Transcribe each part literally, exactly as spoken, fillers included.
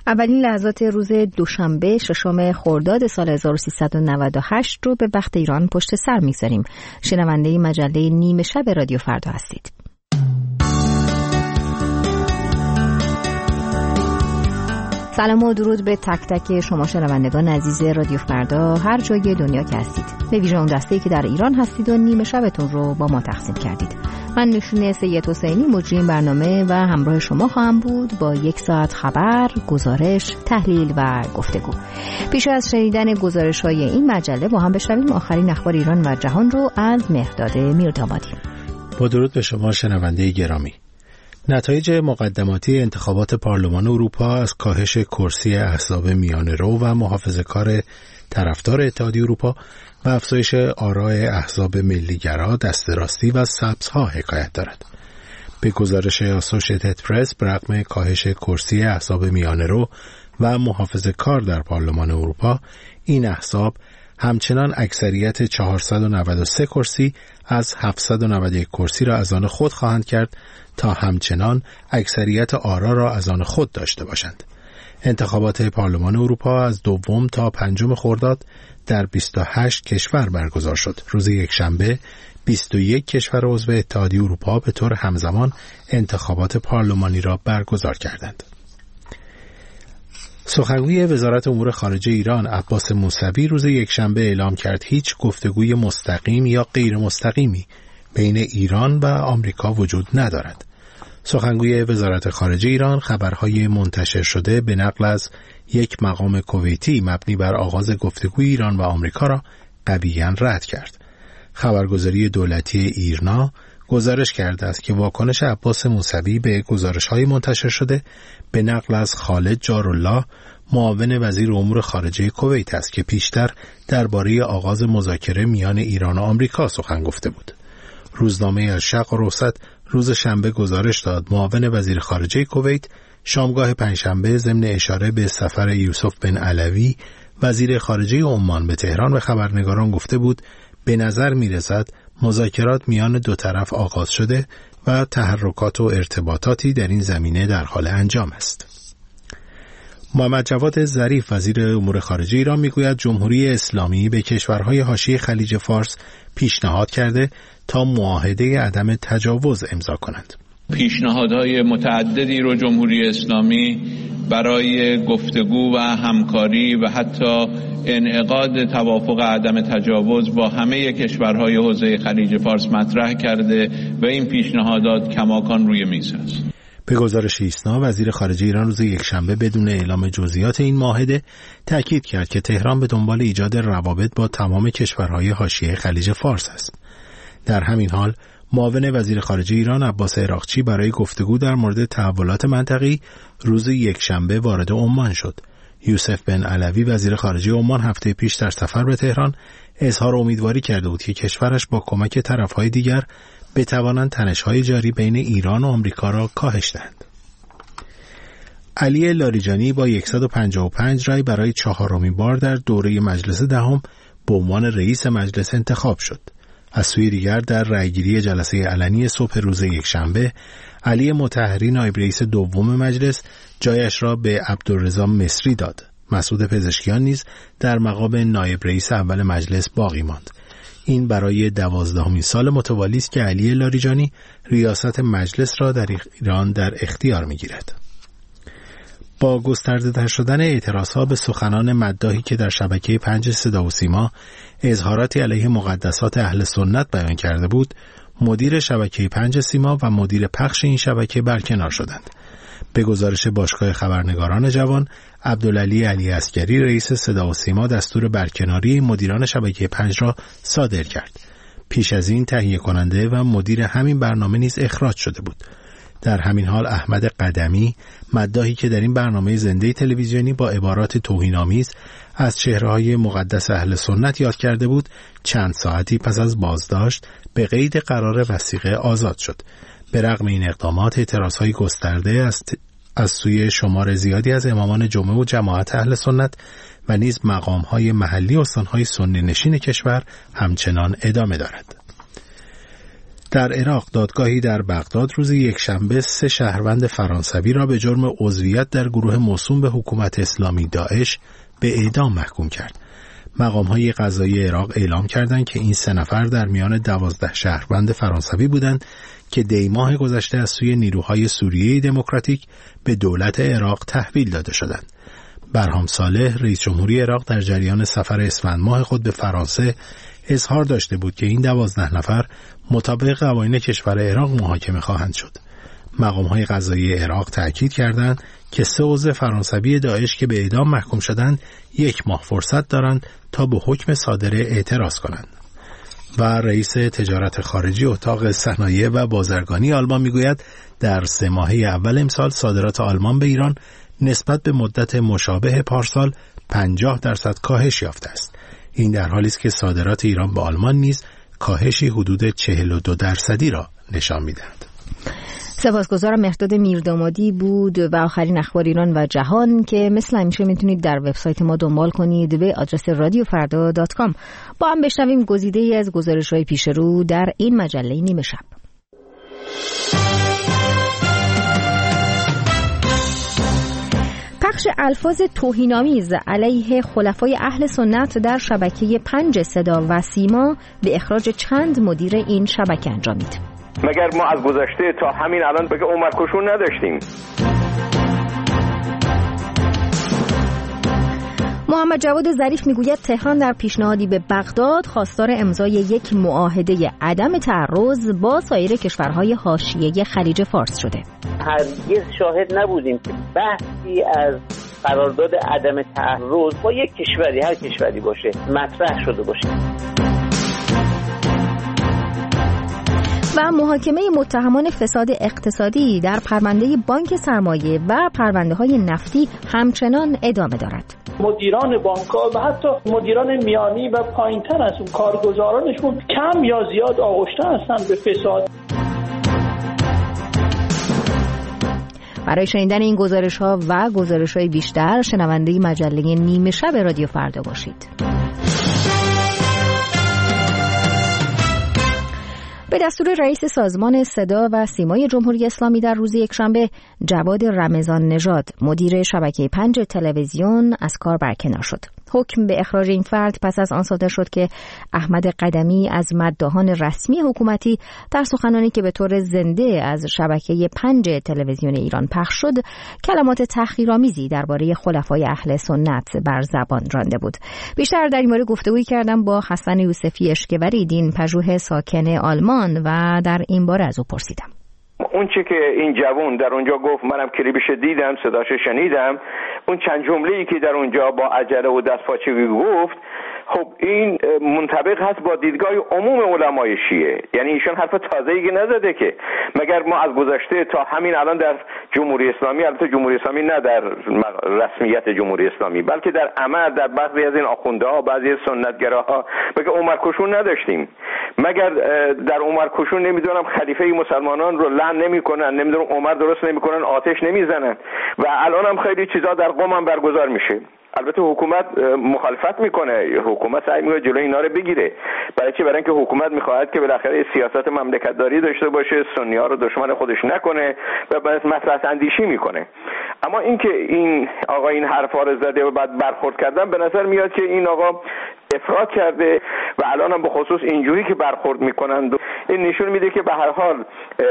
اولین لحظات روز دوشنبه ششم خرداد سال هزار و سیصد و نود و هشت رو به وقت ایران پشت سر می‌گذاریم. شنونده مجله نیمه شب رادیو فردا هستید. سلام و درود به تک تک شما شنوندگان عزیز رادیو فردا هر جای دنیا که هستید. به ویژه اون دسته‌ای که در ایران هستید و نیمه شبتون رو با ما تقسیم کردید. من نوشین سید حسینی مجری این برنامه و همراه شما خواهم بود با یک ساعت خبر، گزارش، تحلیل و گفتگو. پیش از شنیدن گزارش‌های این مجله با هم بشنویم آخرین اخبار ایران و جهان رو از مهرداد میردامادی. با درود به شما شنونده گرامی. نتایج مقدماتی انتخابات پارلمان اروپا از کاهش کرسی احزاب میانه‌رو و محافظه‌کار طرفدار اتحادیه اروپا و افزایش آراء احزاب ملی‌گرا، دست راستی و سبزها حکایت دارد. به گزارش اسوسییتد پرس، برغم کاهش کرسی احزاب میانه‌رو و محافظه‌کار در پارلمان اروپا، این احزاب همچنان اکثریت چهارصد و نود و سه کرسی از هفتصد و نود و یک کرسی را از آن خود خواهند کرد تا همچنان اکثریت آرا را از آن خود داشته باشند. انتخابات پارلمان اروپا از دوم تا پنجم خرداد در بیست و هشت کشور برگزار شد. روز یکشنبه بیست و یک کشور عضو اتحادیه اروپا به طور همزمان انتخابات پارلمانی را برگزار کردند. سخنگوی وزارت امور خارجه ایران عباس موسوی روز یکشنبه اعلام کرد هیچ گفتگوی مستقیم یا غیر مستقیمی بین ایران و آمریکا وجود ندارد. سخنگوی وزارت خارجه ایران خبرهای منتشر شده به نقل از یک مقام کویتی مبنی بر آغاز گفتگوی ایران و آمریکا را قویاً رد کرد. خبرگزاری دولتی ایرنا گزارش کرده است که واکنش عباس موسوی به گزارش‌های منتشر شده به نقل از خالد جارالله معاون وزیر امور خارجه کویت است که پیشتر درباره آغاز مذاکره میان ایران و آمریکا سخن گفته بود. روزنامه الشرق و روسط روز شنبه گزارش داد معاون وزیر خارجه کویت شامگاه پنجشنبه ضمن اشاره به سفر یوسف بن علوی وزیر خارجه عمان به تهران به خبرنگاران گفته بود به نظر می‌رسد مذاکرات میان دو طرف آغاز شده و تحرکات و ارتباطاتی در این زمینه در حال انجام است. محمد جواد ظریف وزیر امور خارجه ایران میگوید جمهوری اسلامی به کشورهای حاشیه خلیج فارس پیشنهاد کرده تا معاهده عدم تجاوز امضا کنند. پیشنهادهای متعددی رو جمهوری اسلامی برای گفتگو و همکاری و حتی انعقاد توافق عدم تجاوز با همه کشورهای حوزه خلیج فارس مطرح کرده و این پیشنهادات کماکان روی میز است. به گزارش ایسنا وزیر خارجه ایران روز یکشنبه بدون اعلام جزئیات این معاهده تاکید کرد که تهران به دنبال ایجاد روابط با تمام کشورهای حاشیه خلیج فارس است. در همین حال معاون وزیر خارجه ایران عباس عراقچی برای گفتگو در مورد تحولات منطقه‌ای روز یکشنبه وارد عمان شد. یوسف بن علوی وزیر خارجه عمان هفته پیش در سفر به تهران اظهار امیدواری کرده بود که کشورش با کمک طرف‌های دیگر بتوانند تنش‌های جاری بین ایران و آمریکا را کاهش دهند. علی لاریجانی با صد و پنجاه و پنج رای برای چهارمین بار در دوره مجلس دهم به عنوان رئیس مجلس انتخاب شد. از سوی دیگر در رأیگیری جلسه علنی صبح روز یکشنبه علی مطهری نایب رئیس دوم مجلس جایش را به عبدالرضا مصری داد. مسعود پزشکیان نیز در مقام نایب رئیس اول مجلس باقی ماند. این برای دوازدهمین سال متوالی است که علی لاریجانی ریاست مجلس را در ایران در اختیار می‌گیرد. با گسترده‌تر شدن اعتراضها به سخنان مداحی که در شبکه پنج صدا و سیما اظهاراتی علیه مقدسات اهل سنت بیان کرده بود، مدیر شبکه پنج سیما و مدیر پخش این شبکه برکنار شدند. به گزارش باشگاه خبرنگاران جوان، عبدالعلی علی عسکری رئیس صدا و سیما دستور برکناری مدیران شبکه پنج را صادر کرد. پیش از این تهیه کننده و مدیر همین برنامه نیز اخراج شده بود. در همین حال احمد قدمی مداحی که در این برنامه زنده تلویزیونی با عبارات توهین‌آمیز از چهره‌های مقدس اهل سنت یاد کرده بود، چند ساعتی پس از بازداشت به قید قرار وثیقه آزاد شد. به رغم این اقدامات اعتراض‌های گسترده از, از سوی شمار زیادی از امامان جمعه و جماعت اهل سنت و نیز مقام‌های محلی استان‌های سنی نشین کشور همچنان ادامه دارد. در عراق دادگاهی در بغداد روز یکشنبه سه شهروند فرانسوی را به جرم عضویت در گروه موسوم به حکومت اسلامی داعش به اعدام محکوم کرد. مقام‌های قضایی عراق اعلام کردند که این سه نفر در میان دوازده شهروند فرانسوی بودند که دی ماه گذشته از سوی نیروهای سوریه دموکراتیک به دولت عراق تحویل داده شدند. برهام صالح رئیس جمهوری عراق در جریان سفر اسفند ماه خود به فرانسه اظهار داشته بود که این دوازده نفر مطابق قوانین کشور عراق محاکمه خواهند شد. مقام‌های قضایی عراق تأکید کردند که سه عضو فرانسوی داعش که به اعدام محکوم شدند یک ماه فرصت دارند تا به حکم صادره اعتراض کنند. و رئیس تجارت خارجی اتاق صنایع و بازرگانی آلمان میگوید در سه ماهه اول امسال صادرات آلمان به ایران نسبت به مدت مشابه پارسال پنجاه درصد کاهش یافته است. این در حالی است که صادرات ایران به آلمان نیز کاهشی حدود چهل و دو درصدی را نشان می‌دهد. سپاسگزارم. مهرداد میردامادی بود و آخرین اخبار ایران و جهان که مثل همیشه میتونید در وبسایت ما دنبال کنید به آدرس رادیو فردا دات کام. با هم بشنویم گزیده‌ای از گزارش‌های پیش رو در این مجله نیمه شب. پخش الفاظ توهین‌آمیز علیه خلفای اهل سنت در شبکه پنج صدا و سیما به اخراج چند مدیر این شبکه انجامید. مگر ما از گذشته تا همین الان بگه عمر کشون نداشتیم؟ محمد جواد ظریف میگوید تهران در پیشنهادی به بغداد خواستار امضای یک معاهده عدم تعرض با سایر کشورهای حاشیه خلیج فارس شده. هرگز شاهد نبودیم که بحثی از قرارداد عدم تعرض با یک کشوری، هر کشوری باشه، مطرح شده باشه. و محاکمه متهمان فساد اقتصادی در پرونده بانک سرمایه و پرونده‌های نفتی همچنان ادامه دارد. مدیران بانک‌ها و حتی مدیران میانی و پایین‌تر از اون کارگزارانشون کم یا زیاد آغشته هستند به فساد. برای شنیدن این گزارش‌ها و گزارش‌های بیشتر شنونده مجله نیمه شب رادیو فردا باشید. به دستور رئیس سازمان صدا و سیمای جمهوری اسلامی در روز یکشنبه جواد رمضان نژاد مدیر شبکه پنج تلویزیون از کار برکنار شد. حکم به اخراج این فرد پس از آن صادر شد که احمد قدمی از مداحان رسمی حکومتی در سخنانی که به طور زنده از شبکه پنج تلویزیون ایران پخش شد کلمات تحقیرآمیزی درباره خلفای اهل سنت بر زبان رانده بود. بیشتر در این مورد گفتگویی کردم با حسن یوسفی اشکوری، دین پژوه ساکن آلمان، و در این باره از او پرسیدم. اون چه که این جوان در اونجا گفت، منم کلیپش دیدم، صداش شنیدم، اون چند جمله‌ای که در اونجا با عجله و دستپاچگی گفت، خب این منطبق هست با دیدگاه عموم علمای شیعه. یعنی ایشون حرف تازه‌ای نزده که مگر ما از گذشته تا همین الان در جمهوری اسلامی، البته جمهوری اسلامی نه در رسمیت جمهوری اسلامی بلکه در عمل در بعضی از این آخوندها، بعضی از سنتگراها مگر عمر کشون نداشتیم؟ مگر در عمر کشون نمیدونم خلیفه مسلمانان رو لعن نمیکنن، نمیدونم عمر درست نمیکنن، آتش نمیزنن و الان هم خیلی چیزا در قم هم برگزار میشه. البته حکومت مخالفت میکنه، حکومت سعی میکنه جلوی اینا رو بگیره. برای چی؟ برای اینکه حکومت میخواهد که بالاخره سیاست مملکت داری داشته باشه، سنی ها رو دشمن خودش نکنه و بس مصلحت اندیشی میکنه. اما اینکه این آقا این حرفا رو زده و بعد برخورد کردن، به نظر میاد که این آقا افراط کرده و الان هم به خصوص اینجوری که برخورد میکنند این نشون میده که به هر حال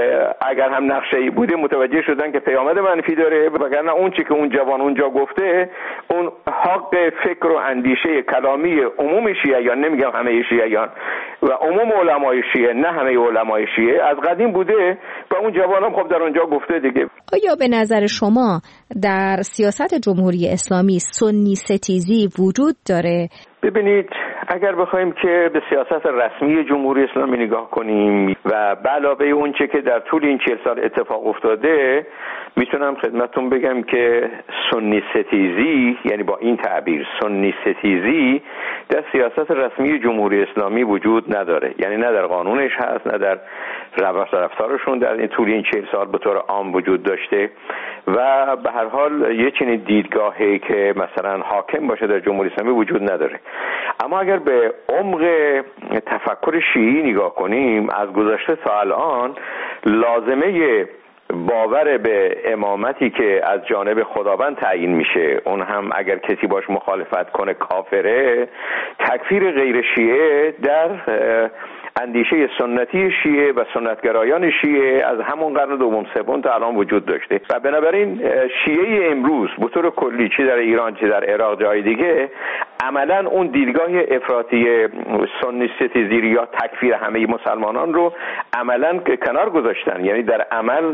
اگر هم نقشه‌ای بوده متوجه شدن که پیامد منفی داره، وگرنه اون چی که اون جوان اونجا گفته اون حق فکر و اندیشه کلامی عموم شیعیان، نمیگم همه شیعیان و عموم علمای شیعه، نه همه علمای شیعه، از قدیم بوده و اون جوان هم خب در اونجا گفته دیگه. آیا به نظر شما در سیاست جمهوری اسلامی سنی ستیزی وجود داره؟ ببینید، اگر بخوایم که به سیاست رسمی جمهوری اسلامی نگاه کنیم و به علاوه اون چه که در طول این چهل سال اتفاق افتاده، میتونم خدمتتون بگم که سنی ستیزی، یعنی با این تعبیر سنی ستیزی در سیاست رسمی جمهوری اسلامی وجود نداره، یعنی نه در قانونش هست نه در روش رفتارشون در این طول این چهل سال به طور عام وجود داشته و به هر حال یه چنین دیدگاهی که مثلا حاکم باشه در جمهوری اسلامی وجود نداره. اما اگر به عمق تفکر شیعی نگاه کنیم، از گذشته تا الان لازمه باور به امامتی که از جانب خداوند تعیین میشه، اون هم اگر کسی باش مخالفت کنه کافره، تکفیر غیر شیعه در اندیشه سنتی شیعه و سنتگرایان شیعه از همون قرن دوم سوم تا الان وجود داشته و بنابراین شیعه امروز به طور کلی چه در ایران چه در عراق جای دیگه عملا اون دیدگاه افراطی سنی ستیزی یا تکفیر همه مسلمانان رو عملا کنار گذاشتن، یعنی در عمل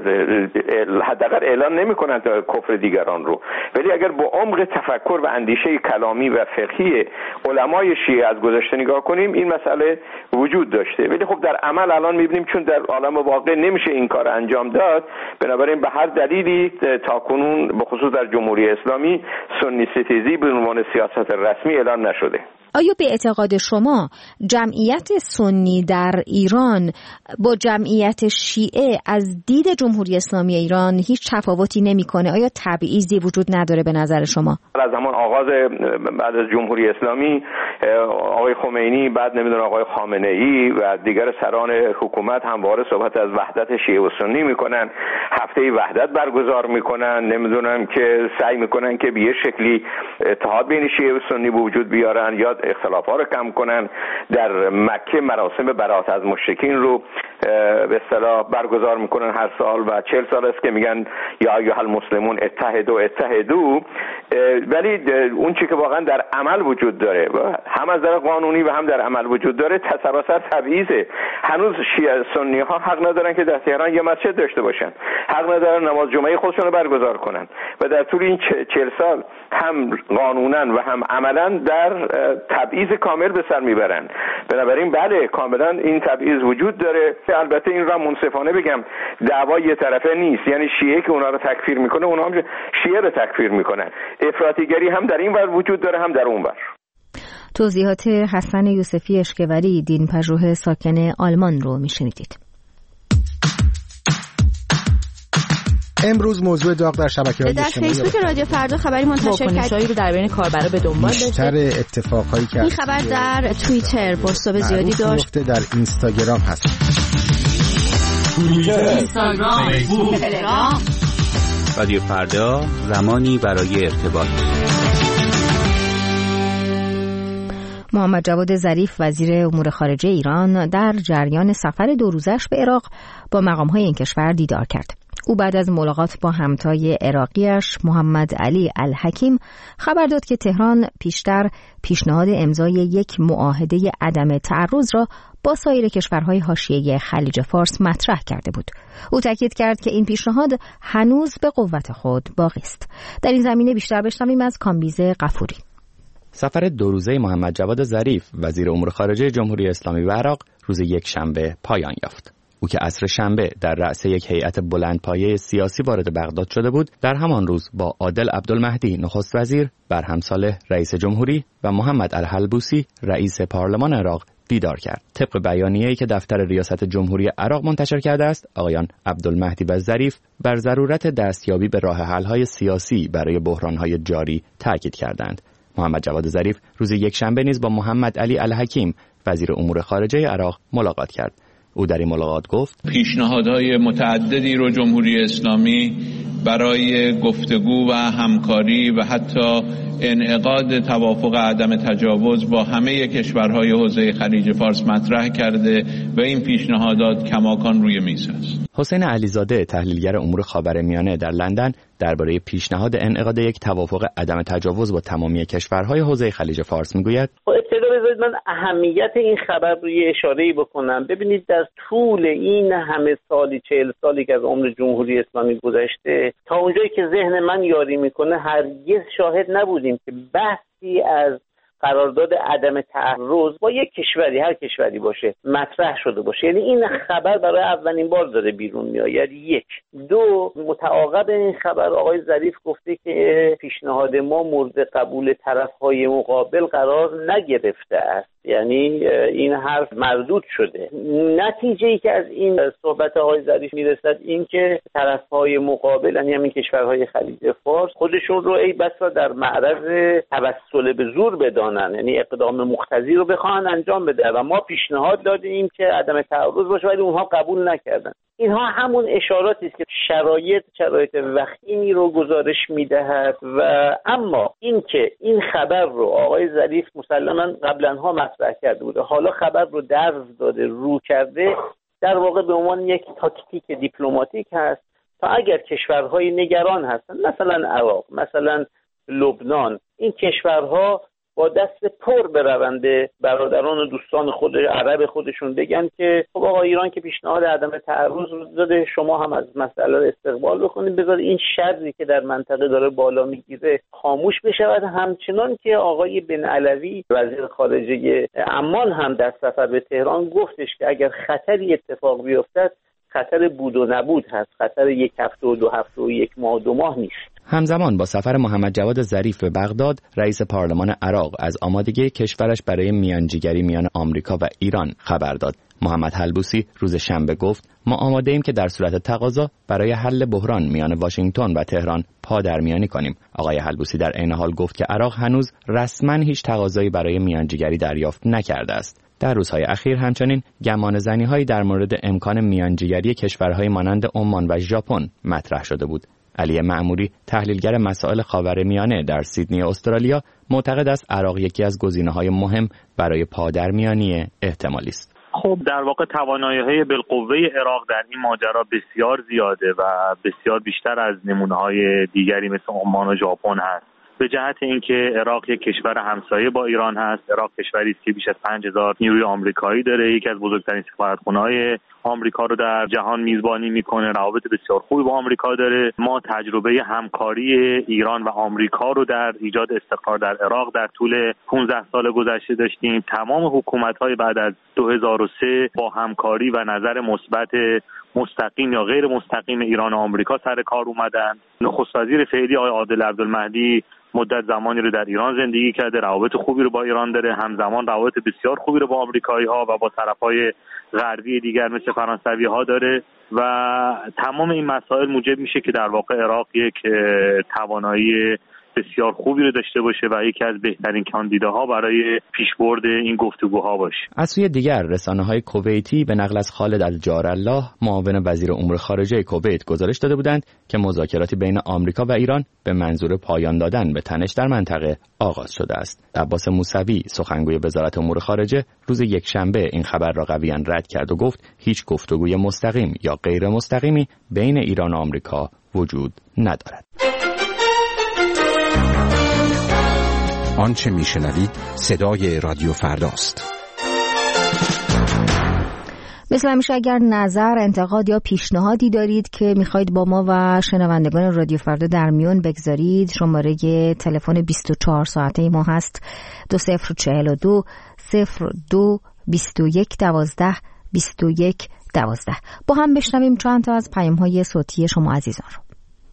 حداقل اعلان نمی‌کنن تا کفر دیگران رو، ولی اگر با عمق تفکر و اندیشه کلامی و فقهی علمای شیعه از گذشته نگاه کنیم این مسئله وجود داشته، ولی خب در عمل الان می‌بینیم چون در عالم واقع نمیشه این کار انجام داد، بنابراین به هر دلیلی تاکنون به خصوص در جمهوری اسلامی سنی ستیزی به عنوان سیاست رسمی اعلان نشده. آیا به اعتقاد شما جمعیت سنی در ایران با جمعیت شیعه از دید جمهوری اسلامی ایران هیچ تفاوتی نمی‌کنه؟ آیا تبعیضی وجود نداره به نظر شما؟ از زمان آغاز بعد از جمهوری اسلامی آقای خمینی، بعد نمیدونم آقای خامنه‌ای و دیگر سران حکومت همواره صحبت از وحدت شیعه و سنی میکنن، هفته وحدت برگزار میکنن، نمیدونم که سعی میکنن که به یه شکلی اتحاد بین شیعه و سنی به وجود بیارن یا اختلافات رو کم کنن. در مکه مراسم برات از مشرکین رو به اصطلاح برگزار میکنن هر سال و چهل سال است که میگن یا ایها المسلمون اتحدوا اتحدوا، ولی اون چیزی که واقعا در عمل وجود داره هم از نظر قانونی و هم در عمل وجود داره سراسر تبعیضه. هنوز شیعه سنی ها حق ندارن که در تهران یه مسجد داشته باشن، حق ندارن نماز جمعه خودشون رو برگزار کنن و در طول این چهل سال هم قانونا و هم عملا در تبعیض کامل به سر میبرن. بنابراین بله کاملا این تبعیض وجود داره. البته این را منصفانه بگم دعوای یه طرفه نیست، یعنی شیعه که اونا رو تکفیر میکنه اونا هم شیعه رو تکفیر میکنن، افراطیگری هم در این ور وجود داره هم در اون ور. توضیحات حسن یوسفی اشکوری، دین پژوه ساکن آلمان رو میشنیدید. امروز موضوع داغ در شبکه‌های اجتماعی در فیسبوک رادیو فردا خبری منتشر کرد رو در بین کاربرا به دنبال بیشتر اتفاقایی که این خبر در توییتر بازتاب زیادی داشت، در اینستاگرام هست. اینستاگرام، فیسبوک، تلگرام. رادیو فردا، زمانی برای ارتباط. محمد جواد ظریف وزیر امور خارجه ایران در جریان سفر دو روزش به عراق با مقام‌های این کشور دیدار کرد. او بعد از ملاقات با همتای عراقیش محمد علی الحکیم خبر داد که تهران پیشتر پیشنهاد امضای یک معاهده عدم تعرض را با سایر کشورهای حاشیه خلیج فارس مطرح کرده بود. او تاکید کرد که این پیشنهاد هنوز به قوت خود باقی است. در این زمینه بیشتر بشنویم از کامبیز غفوری. سفر دو روزه محمد جواد ظریف وزیر امور خارجه جمهوری اسلامی به عراق روز یک شنبه پایان یافت. او که عصر شنبه در رأس یک هیئت بلندپایه سیاسی وارد بغداد شده بود، در همان روز با عادل عبدالمهدی نخست وزیر، برهم صالح رئیس جمهوری و محمد الحلبوسی رئیس پارلمان عراق دیدار کرد. طبق بیانیه‌ای که دفتر ریاست جمهوری عراق منتشر کرده است، آقایان عبدالمهدی و ظریف بر ضرورت دستیابی به راه حل‌های سیاسی برای بحران‌های جاری تاکید کردند. محمد جواد ظریف روز یک شنبه نیز با محمد علی الحکیم وزیر امور خارجه عراق ملاقات کرد. او در این ملاقات گفت پیشنهادهای متعددی رو جمهوری اسلامی برای گفتگو و همکاری و حتی انعقاد توافق عدم تجاوز با همه کشورهای حوزه خلیج فارس مطرح کرده و این پیشنهادات کماکان روی میز است. حسین علیزاده تحلیلگر امور خاورمیانه در لندن درباره پیشنهاد انعقاد یک توافق عدم تجاوز با تمامی کشورهای حوزه خلیج فارس میگوید ابتدا بذارید من اهمیت این خبر رو یه اشاره‌ای بکنم. ببینید در طول این همه سالی چهل سالی که از عمر جمهوری اسلامی گذشته تا اونجایی که ذهن من یاری میکنه هرگز شاهد نبودیم که بحثی از قرارداد عدم تعرض با یک کشوری، هر کشوری باشه، مطرح شده باشه. یعنی این خبر برای اولین بار داره بیرون میآید. یک. دو، متعاقب این خبر آقای ظریف گفته که پیشنهاد ما مورد قبول طرف‌های مقابل قرار نگرفته است. یعنی این حرف مردود شده. نتیجه ای که از این صحبت آقای ظریف میرسد این که طرف‌های مقابل، یعنی همین کشورهای خلیج فارس، خودشون رو ای بسا در معرض توسل به زور بدانن، یعنی اقدام مقتضی رو بخوان انجام بده و ما پیشنهاد دادیم که عدم تعارض باشه ولی اونها قبول نکردن. اینها همون اشاراتی است که شرایط شرایط وخیمی رو گزارش میدهد. و اما این که این خبر رو آقای ظریف مسلماً قبلنها مطرح کرده بوده، حالا خبر رو درز داده، رو کرده، در واقع به عنوان یک تاکتیک دیپلماتیک هست تا اگر کشورهای نگران هستن، مثلا عراق، مثلا لبنان، این کشورها با دست پر بروند برادران و دوستان خود عرب خودشون بگن که خب آقا ایران که پیشنهاد عدم تعرض رو داده، شما هم از مسئله استقبال بکنید، بذار این شرری که در منطقه داره بالا میگیره خاموش بشود. همچنان که آقای بن علوی وزیر خارجه عمان هم در سفر به تهران گفتش که اگر خطری اتفاق بیفتد خطر بود و نبود هست، خطر یک هفته و دو هفته و یک ماه و دو ماه نیست. همزمان با سفر محمد جواد ظریف به بغداد، رئیس پارلمان عراق از آمادگی کشورش برای میانجیگری میان آمریکا و ایران خبر داد. محمد حلبوسی روز شنبه گفت ما آماده ایم که در صورت تقاضا برای حل بحران میان واشنگتن و تهران پادرمیانی کنیم. آقای حلبوسی در عین حال گفت که عراق هنوز رسما هیچ تقاضایی برای میانجیگری دریافت نکرده است. در روزهای اخیر همچنین گمانه‌زنی‌هایی در مورد امکان میانجیگری کشورهای مانند عمان و ژاپن مطرح شده بود. علی معموری، تحلیلگر مسائل خاورمیانه در سیدنی استرالیا، معتقد است عراق یکی از گزینه‌های مهم برای پادرمیانی احتمالی است. خب در واقع توانایی‌های بالقوه عراق در این ماجرا بسیار زیاده و بسیار بیشتر از نمونه‌های دیگری مثل عمان و ژاپن هست. به جهت اینکه عراق یک کشور همسایه با ایران هست، عراق کشوری است که بیش از پنج هزار نیروی آمریکایی داره، یکی از بزرگترین سفارتخانه‌های آمریکا رو در جهان میزبانی میکنه، روابط بسیار خوبی با آمریکا داره. ما تجربه همکاری ایران و آمریکا رو در ایجاد استقرار در عراق در طول پانزده سال گذشته داشتیم. تمام حکومت‌های بعد از دو هزار و سه با همکاری و نظر مثبت مستقیم یا غیر مستقیم ایران و آمریکا سر کار اومدن. نخست وزیر فعلی آقای عادل عبدالمهدی مدت زمانی رو در ایران زندگی کرده، روابط خوبی رو با ایران داره، همزمان روابط بسیار خوبی رو با آمریکایی‌ها و با طرف‌های غربی دیگر مثل فرانسوی‌ها داره و تمام این مسائل موجب میشه که در واقع عراق یک توانایی بسیار خوبی رو داشته باشه و یکی از بهترین کاندیداها برای پیشبرد این گفتگوها باشه. از سوی دیگر رسانه‌های کویتی به نقل از خالد الجارالله، معاون وزیر امور خارجه کویت، گزارش داده بودند که مذاکراتی بین آمریکا و ایران به منظور پایان دادن به تنش در منطقه آغاز شده است. عباس موسوی، سخنگوی وزارت امور خارجه، روز یکشنبه این خبر را قویاً رد کرد و گفت هیچ گفتگوی مستقیم یا غیر مستقیمی بین ایران و آمریکا وجود ندارد. آنچه میشنوید صدای رادیو فرداست. مثل همیشه اگر نظر، انتقاد یا پیشنهادی دارید که میخواید با ما و شنوندگان رادیو فردا در میون بگذارید، شماره تلفن بیست و چهار ساعته ما هست دو صفر چهل و دو صفر دو بیست و یک دوازده بیست و یک دوازده. با هم بشنویم چند تا از پیام های صوتی شما عزیزان رو.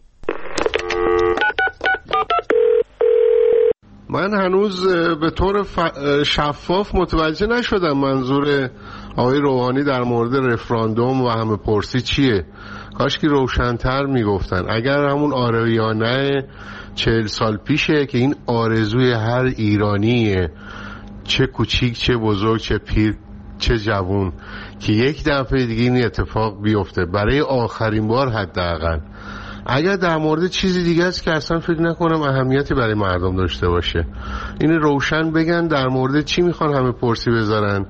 من هنوز به طور شفاف متوجه نشدم منظور آقای روحانی در مورد رفراندوم و همه پرسی چیه. کاش که روشن‌تر میگفتن. اگر همون آره یا نه چهل سال پیشه که این آرزوی هر ایرانیه، چه کوچیک چه بزرگ چه پیر چه جوون، که یک دفعه دیگه این اتفاق بیفته برای آخرین بار حداقل. اگر در مورد چیزی دیگه است که اصلا فکر نکنم اهمیتی برای مردم داشته باشه. این روشن بگن در مورد چی میخوان همه پرسی بذارن.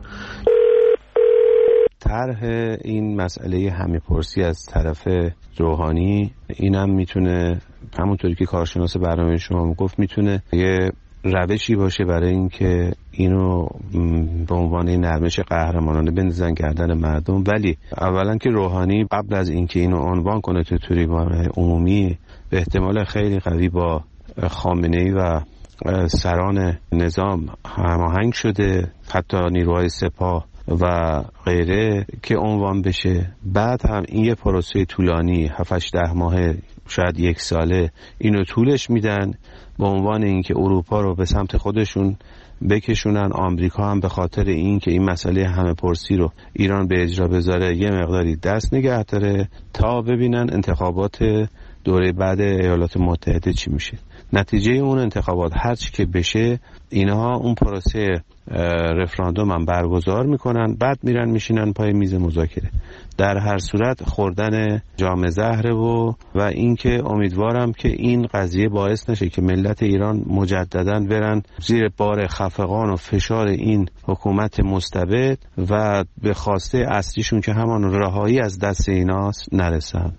طرح این مسئله همه پرسی از طرف روحانی اینم میتونه همونطوری که کارشناس برنامه شما گفت میتونه یه روشی باشه برای اینکه اینو به عنوان نرمش قهرمانانه بندازن گردن مردم. ولی اولا که روحانی قبل از اینکه اینو عنوان کنه تو تریبون عمومی به احتمال خیلی قوی با خامنه‌ای و سران نظام هماهنگ شده، حتی نیروهای سپاه و غیره که عنوان بشه. بعد هم این یه پروسه طولانی هفت ده ماهه شاید یک ساله اینو طولش میدن به عنوان اینکه اروپا رو به سمت خودشون بکشونن. آمریکا هم به خاطر این که این مسئله همه پرسی رو ایران به اجرا بذاره یه مقداری دست نگه داره تا ببینن انتخابات دوره بعد ایالات متحده چی میشه. نتیجه اون انتخابات هر چی که بشه اینها اون پروسه رفراندوم هم برگزار میکنن، بعد میرن میشینن پای میز مذاکره. در هر صورت خوردن جام زهره و و اینکه امیدوارم که این قضیه باعث نشه که ملت ایران مجددا برن زیر بار خفقان و فشار این حکومت مستبد و به خواسته اصلیشون که همان رهایی از دست ایناست نرسن.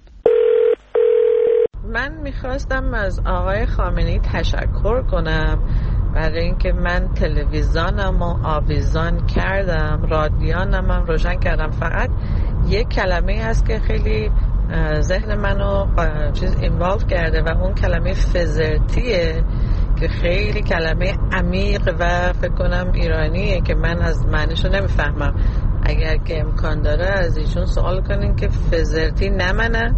من میخواستم از آقای خامنه‌ای تشکر کنم برای اینکه من تلویزیونم رو آویزان کردم، رادیانم هم روشن کردم. فقط یک کلمه هست که خیلی ذهن منو چیز اینوالو کرده و اون کلمه فزرتیه که خیلی کلمه عمیق و فکر کنم ایرانیه که من از معنیشو نمیفهمم. اگر که امکان داره از ایشون سوال کنین که فزرتی نمنه.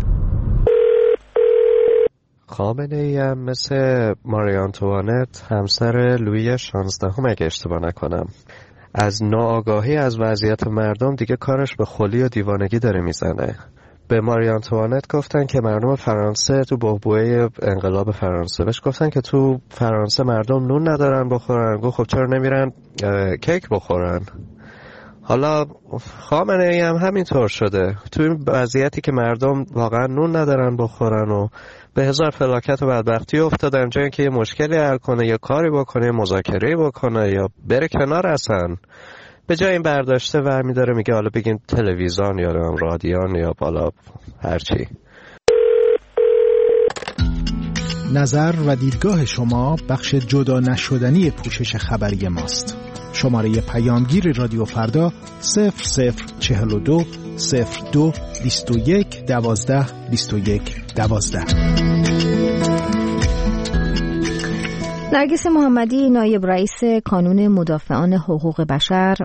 خامنه‌ای هم مثل ماری آنتوانت همسر لویی شانزدهم اگه اشتباه نکنم از ناآگاهی از وضعیت مردم دیگه کارش به خلی و دیوانگی داره میزنه. به ماری آنتوانت گفتن که مردم فرانسه تو بحبوحه انقلاب فرانسه بهش گفتن که تو فرانسه مردم نون ندارن بخورن. گفت خب چرا نمیرن کیک بخورن؟ حالا خامنه‌ای هم همینطور شده. تو این وضعیتی که مردم واقعا نون ندارن بخورن و به هزار فلاکت و بدبختی افتادن، جایی که یه مشکلی حل کنه یا کاری بکنه یا مذاکره بکنه یا بره کنار اصلا، به جای این برداشته ورمی داره میگه حالا بگین تلویزیون یا رادیون یا بالا هرچی. نظر و دیدگاه شما بخش جدا نشدنی پوشش خبری ماست. شماره پیامگیر رادیو فردا صفر صفر چهل و دو صفر دو بیست و یک دوازده بیست و یک دوازده. نرگس محمدی نایب رئیس کانون مدافعان حقوق بشر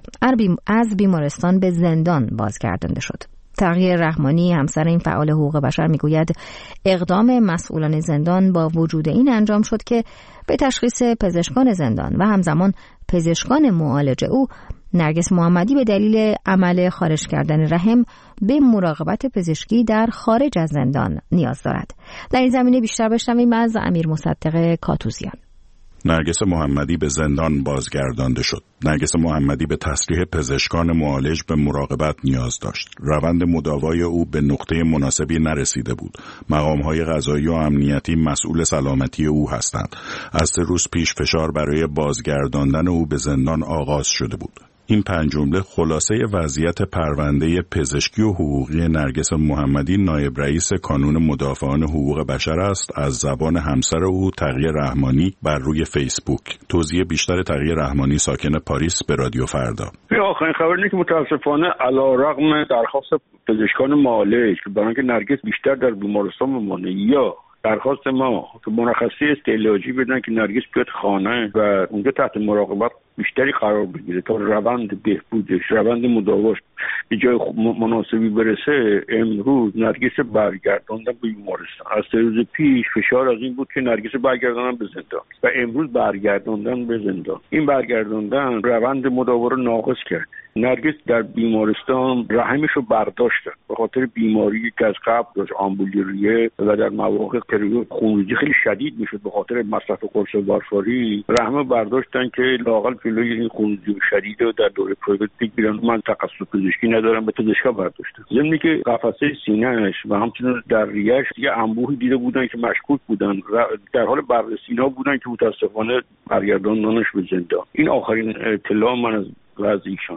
از بیمارستان به زندان بازگردانده شد. تغییر رحمانی همسر این فعال حقوق بشر میگوید اقدام مسئولان زندان با وجود این انجام شد که به تشخیص پزشکان زندان و همزمان پزشکان معالج او نرگس محمدی به دلیل عمل خارج کردن رحم به مراقبت پزشکی در خارج از زندان نیاز دارد. در این زمینه بیشتر بشنویم از امیر مصدق کاتوزیان. نرگس محمدی به زندان بازگردانده شد. نرگس محمدی به تسلیح پزشکان معالج به مراقبت نیاز داشت. روند مداوای او به نقطه مناسبی نرسیده بود. مقام‌های قضایی و امنیتی مسئول سلامتی او هستند. از سه روز پیش فشار برای بازگرداندن او به زندان آغاز شده بود. این پنج جمله خلاصه وضعیت پرونده پزشکی و حقوقی نرگس محمدی نایب رئیس کانون مدافعان حقوق بشر است از زبان همسر او تقیه رحمانی بر روی فیسبوک. توضیح بیشتر تقیه رحمانی ساکن پاریس به رادیو فردا. آخرین خبر اینه که متاسفانه علیرغم درخواست پزشکان معالج که برای اینکه نرگس بیشتر در بیمارستان بمانه یا درخواست ما که مرخصی استعلاجی بدن که نرگس بیاد خانه و اونجا تحت مراقبت بیشتری قرار بگیره تا روند بهبودش، روند مداواش به جای مناسبی برسه، امروز نرگس برگرداندن به بیمارستان. از سه روز پیش فشار از این بود که نرگس برگرداندن به زندان و امروز برگرداندن به زندان. این برگرداندن روند مداوا رو ناقص کرد. نرگس در بیمارستان رحمش رو برداشت به خاطر بیماری که از قبل داشت، آمبولیریه و در مواقع پریود خونریزی خیلی شدید میشد به خاطر مصرف قرص وارفارین. رحم برداشتن که لااقل جلوی این خونریزی شدید رو در دوره پریود بگیرن. من تخصص پزشکی ندارم، به پزشکا برداشتن. ضمن که قفسه سینه‌اش و همچنین در ریه‌اش یه انبوهی دیده بودن که مشکوک بودن، در حال بررسی اینا بودن که متأسفانه برگرداندنش به زندان. این آخرین اطلاع من از وضع ایشان.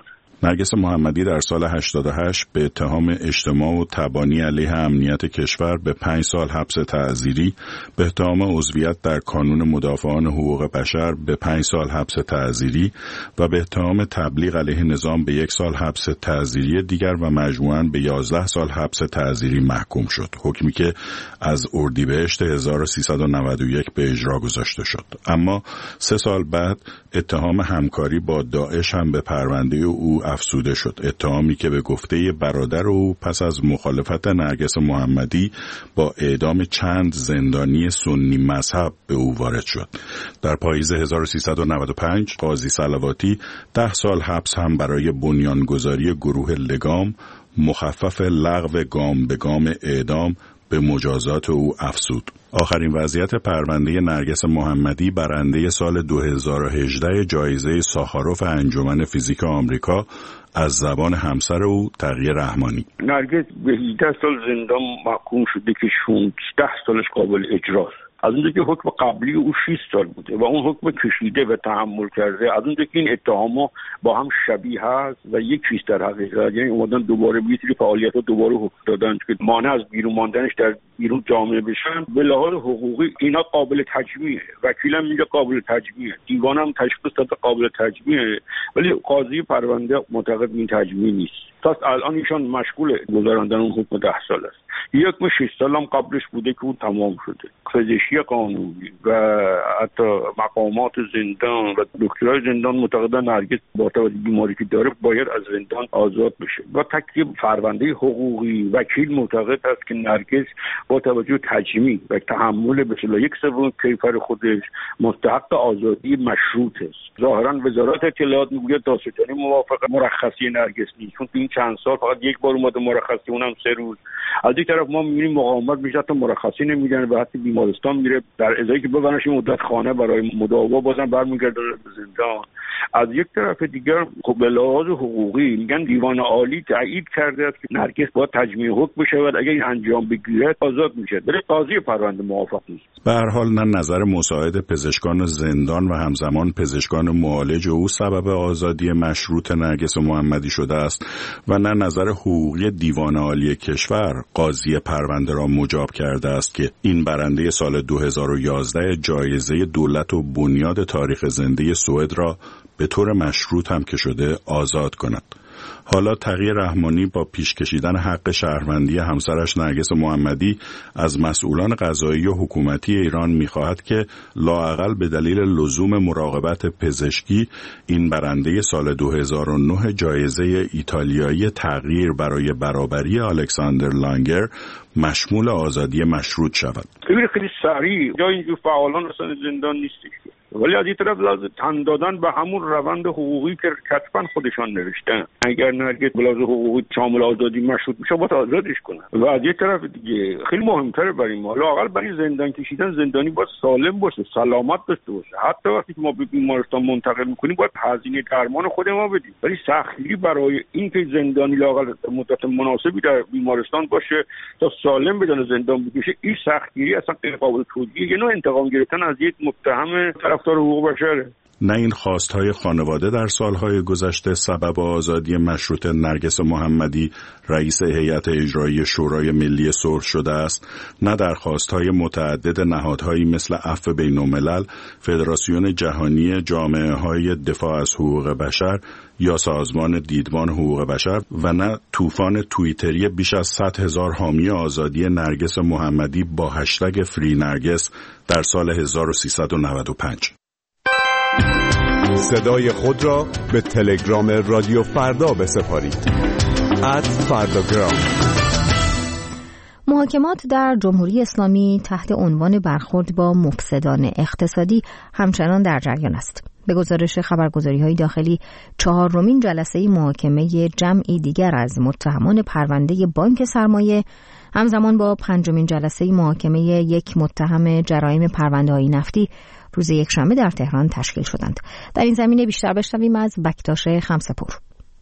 نرگس محمدی در سال هشتاد و هشت به اتهام اجتماع و تبانی علیه امنیت کشور به پنج سال حبس تعزیری، به اتهام عضویت در کانون مدافعان حقوق بشر به پنج سال حبس تعزیری و به اتهام تبلیغ علیه نظام به یک سال حبس تعزیری دیگر و مجموعاً به یازده سال حبس تعزیری محکوم شد. حکمی که از اردیبهشت هزار و سیصد و نود و یک به اجرا گذاشته شد. اما سه سال بعد اتهام همکاری با داعش هم به پرونده او افزوده شد. اتهامی که به گفته برادر او پس از مخالفت نرگس محمدی با اعدام چند زندانی سنی مذهب به او وارد شد. در پاییز هزار و سیصد و نود و پنج قاضی صلواتی ده سال حبس هم برای بنیانگذاری گروه لگام، مخفف لغو گام به گام اعدام، به مجازات او افزود. آخرین وضعیت پرونده نرگس محمدی برنده سال دو هزار و هجده جایزه ساخاروف انجمن فیزیک آمریکا از زبان همسر او تقی رحمانی. نرگس به هجده سال زندان محکوم شده که شانزده سالش قابل اجراست. از اونجا که حکم قبلی او شش سال بوده و اون حکم کشیده و تحمل کرده، از اونجا که این اتهام‌ها با هم شبیه هست و یک چیز در حقیقت، یعنی اومدن دوباره بیتری فعالیت‌ها دوباره حکم دادن که مانع از بیرون ماندنش در بیرون جامعه بشن، به لحاظ حقوقی اینا قابل تجمیعه. وکیلم میگه قابل تجمیعه، دیوانم تشخیص داده قابل تجمیعه، ولی قاضی پرونده معتقد این تجمیع نیست. تا الان ایشان مشغول گذراندن اون حکم ده سال است. یک حکم شش سال هم قبلش بوده که اون تمام شده. پزشکی قانونی و حتی مقامات زندان و دکترای زندان معتقدن نرگس با توجه بیماری که داره باید از زندان آزاد بشه. با تکیه پرونده حقوقی وکیل معتقد است که نرگس با توجه تجمیع و تحمل به اصطلاح یک سوم کیفر خودش مستحق آزادی مشروط است. ظاهرا وزارت اطلاعات میگوید دادستانی موافق مرخصی نرگس نیست، چون این چند سال فقط یک بار اومده مرخصی، اونم سه روز. از یک طرف ما می‌بینیم مقاومت میشه تا مرخصی نمیدن و حتی بیمارستان میره، در ازایی که ببرنش مدت خانه برای مداوا بازم برمیگرده به زندان. از یک طرف دیگر خب به لحاظ حقوقی میگن دیوان عالی تایید کرده است که نرگس باید تجمیع حکم بشه و اگر این انجام بگیره آزاد میشه، ولی قاضی پرونده موافق نیست. به هر حال نه نظر مساعد پزشکان زندان و همزمان پزشکان معالج او سبب آزادی مشروط نرگس محمدی شده است و نه نظر حقوقی دیوان عالی کشور قاضی پرونده را مجاب کرده است که این برنده سال دو هزار و یازده جایزه دولت و بنیاد تاریخ زنده سوئد را به طور مشروط هم که شده آزاد کند. حالا تقی رحمانی با پیش کشیدن حق شهروندی همسرش نرگس محمدی از مسئولان قضایی و حکومتی ایران می‌خواهد که لااقل به دلیل لزوم مراقبت پزشکی این برنده سال دو هزار و نه جایزه ایتالیایی تغییر برای برابری الکساندر لانگر مشمول آزادی مشروط شود. خیلی خیلی سریع جای اینجور فعالان اصلا زندان نیستش، ولی از این طرف لازم تن دادن به همون روند حقوقی که کتباً خودشان نوشتن. اگر نرگس به لحاظ حقوقی شامل آزادی مشروط میشه باید آزادش کنن. و از یک طرف دیگه خیلی مهمتره برای ما لااقل برای زندان کشیدن زندانی باید سالم باشه، سلامت داشته باشه. حتی وقتی که ما به بیمارستان منتقل میکنیم باید هزینه درمان خود ما بدیم، ولی سختی برای اینکه زندانی لااقل مدت مناسبی در بیمارستان باشه تا سالم بدون زندان بکشه، این سختگیری اصلا غیر قابل توجیه. یه نوع انتقام گرفتن از یک متهم طرفدار حقوق بشره. نه این خواستهای خانواده در سالهای گذشته سبب آزادی مشروط نرگس محمدی رئیس هیئت اجرایی شورای ملی صلح شده است، نه در خواستهای متعدد نهادهایی مثل عفو بین‌الملل، فدراسیون جهانی جامعه‌های دفاع از حقوق بشر یا سازمان دیدبان حقوق بشر و نه طوفان توییتری بیش از صد هزار حامی آزادی نرگس محمدی با هشتگ فری نرگس در سال هزار و سیصد و نود و پنج. صدای خود را به تلگرام رادیو فردا بسپارید. ات فرداگرام. محاکمات در جمهوری اسلامی تحت عنوان برخورد با مفسدان اقتصادی همچنان در جریان است. به گزارش خبرگزاری‌های داخلی، چهارمین جلسه محاکمه جمعی دیگر از متهمان پرونده بانک سرمایه همزمان با پنجمین جلسه محاکمه یک متهم جرایم پرونده‌های نفتی روز یکشنبه در تهران تشکیل شدند. در این زمینه بیشتر بشنویم از بکتاش خمسپور.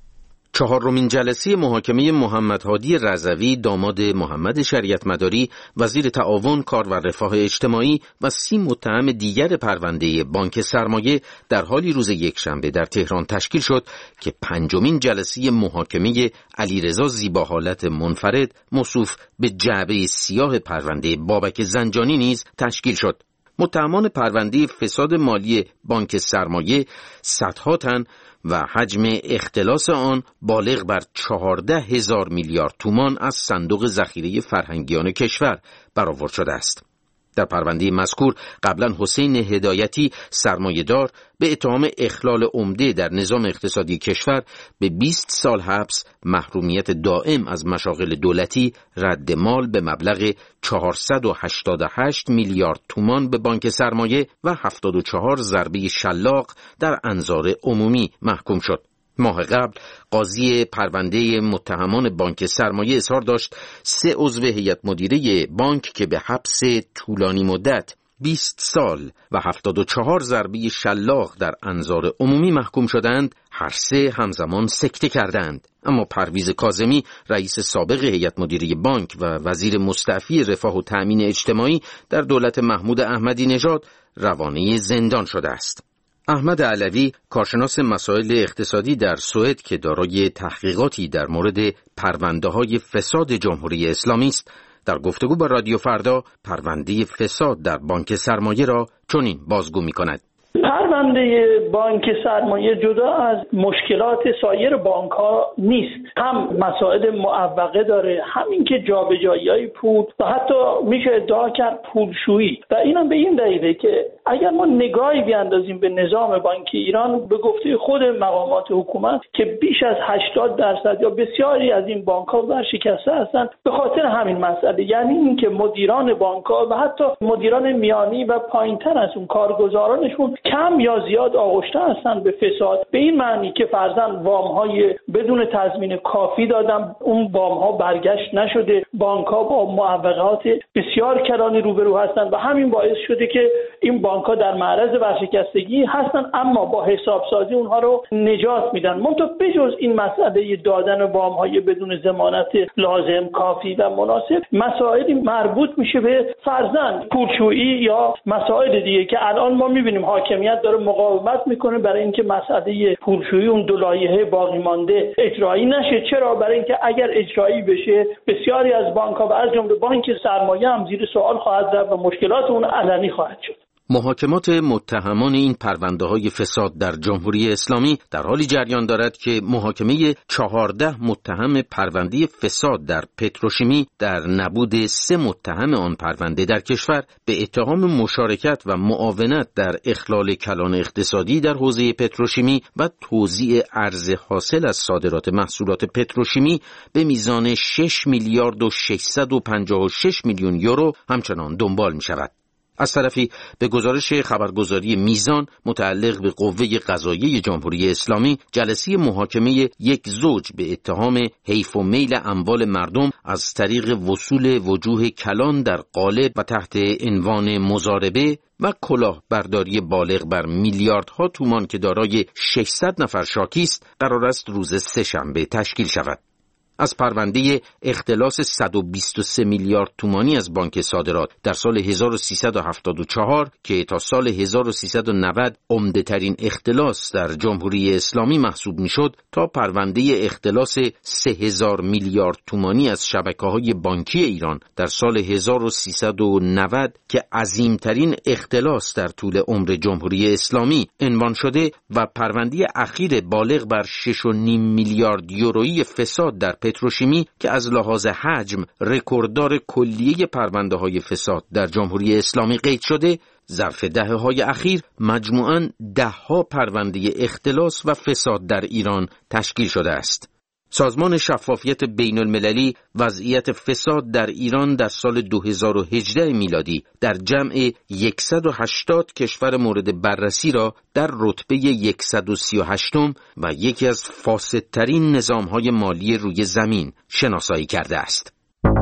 چهارمین جلسه محاکمه محمد هادی رضوی داماد محمد شریعت مداری وزیر تعاون، کار و رفاه اجتماعی و سی متهم دیگر پرونده بانک سرمایه در حالی روز یکشنبه در تهران تشکیل شد که پنجمین جلسه محاکمه علیرضا زیباحالت منفرد موصوف به جعبه سیاه پرونده بابک زنجانی نیز تشکیل شد. متهمان پرونده فساد مالی بانک سرمایه صدها تن و حجم اختلاس آن بالغ بر چهارده هزار میلیارد تومان از صندوق ذخیره فرهنگیان کشور برآورد شده است. در پرونده مذکور قبلا حسین هدایتی سرمایه‌دار به اتهام اخلال عمده در نظام اقتصادی کشور به بیست سال حبس، محرومیت دائم از مشاغل دولتی، رد مال به مبلغ چهارصد و هشتاد و هشت میلیارد تومان به بانک سرمایه و هفتاد و چهار ضربه شلاق در انظار عمومی محکوم شد. ماه قبل قاضی پرونده متهمان بانک سرمایه اظهار داشت سه عضو هیئت مدیره بانک که به حبس طولانی مدت بیست سال و هفتاد و چهار ضربه شلاق در انظار عمومی محکوم شدند، هر سه همزمان سکته کردند. اما پرویز کاظمی رئیس سابق هیئت مدیره بانک و وزیر مستعفی رفاه و تأمین اجتماعی در دولت محمود احمدی نژاد روانه زندان شده است. احمد علوی کارشناس مسائل اقتصادی در سوئد که دارای تحقیقاتی در مورد پرونده‌های فساد جمهوری اسلامی است، در گفتگو با رادیو فردا پرونده فساد در بانک سرمایه را چنین بازگو می‌کند. پرونده بانک سرمایه جدا از مشکلات سایر بانک ها نیست، هم مسائل معوقه داره، همین که جابجایی‌های پول و حتی میشه ادعا کرد پولشویی. و اینم به این دلیله که اگر ما نگاهی بیاندازیم به نظام بانکی ایران، به گفته خود مقامات حکومت که بیش از هشتاد درصد یا بسیاری از این بانک ها ورشکسته هستند به خاطر همین مسئله، یعنی اینکه مدیران بانک ها و حتی مدیران میانی و پایین‌تر از اون کارگزارانشون کم یا زیاد آغشته هستند به فساد، به این معنی که فرضاً وام‌های بدون تضمین کافی دادن، اون وام‌ها برگشت نشده، بانک‌ها با معوقات بسیار کلانی روبرو هستند و همین باعث شده که این بانک‌ها در معرض ورشکستگی هستند، اما با حسابسازی اونها رو نجات میدن. منتها بجز این مسئله دادن وام‌های بدون ضمانت لازم، کافی و مناسب، مسائلی مربوط میشه به فرضاً پولشویی یا مسائل دیگه که الان ما می‌بینیم حاکمیت داره مقاومت میکنه برای اینکه مسئله پولشویی اون دو لایحه باقی مانده اجرایی نشه. چرا؟ برای اینکه اگر اجرایی بشه بسیاری از بانک‌ها و از جمله بانک سرمایه هم زیر سوال خواهد رفت و مشکلات اون علنی خواهد شد. محاکمات متهمان این پرونده‌های فساد در جمهوری اسلامی در حالی جریان دارد که محاکمه چهارده متهم پرونده فساد در پتروشیمی در نبود سه متهم آن پرونده در کشور به اتهام مشارکت و معاونت در اخلال کلان اقتصادی در حوزه پتروشیمی و توزیع ارز حاصل از صادرات محصولات پتروشیمی به میزان شش میلیارد و ششصد و پنجاه و شش میلیون یورو همچنان دنبال می‌شود. از طرفی به گزارش خبرگزاری میزان متعلق به قوه قضاییه جمهوری اسلامی، جلسه محاکمه یک زوج به اتهام حیف و میل اموال مردم از طریق وصول وجوه کلان در قالب و تحت عنوان مضاربه و کلاهبرداری بالغ بر میلیاردها تومان که دارای ششصد نفر شاکی است قرار است روز سه‌شنبه تشکیل شود. از پرونده اختلاس صد و بیست و سه میلیارد تومانی از بانک صادرات در سال هزار و سیصد و هفتاد و چهار که تا سال هزار و سیصد و نود عمده ترین اختلاس در جمهوری اسلامی محسوب میشد، تا پرونده اختلاس سه هزار میلیارد تومانی از شبکه‌های بانکی ایران در سال هزار و سیصد و نود که عظیمترین اختلاس در طول عمر جمهوری اسلامی عنوان شده و پرونده اخیر بالغ بر شش و نیم میلیارد یورویی فساد در پتروشیمی که از لحاظ حجم رکورددار کلیه پرونده‌های فساد در جمهوری اسلامی قید شده، ظرف دهه‌های اخیر مجموعاً ده‌ها پرونده اختلاس و فساد در ایران تشکیل شده است. سازمان شفافیت بین المللی وضعیت فساد در ایران در سال دو هزار و هجده میلادی در جمع صد و هشتاد کشور مورد بررسی را در رتبه صد و سی و هشتم و یکی از فاسدترین نظام‌های مالی روی زمین شناسایی کرده است.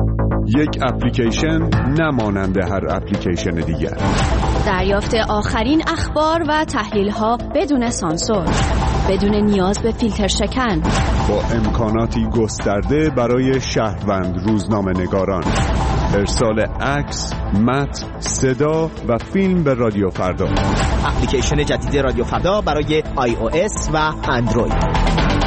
یک اپلیکیشن نمانند هر اپلیکیشن دیگر. دریافت آخرین اخبار و تحلیل‌ها بدون سانسور. بدون نیاز به فیلتر شکن، با امکاناتی گسترده برای شهروند روزنامه‌نگاران. ارسال عکس، متن، صدا و فیلم به رادیو فردا. اپلیکیشن جدید رادیو فردا برای آی او اس و اندروید.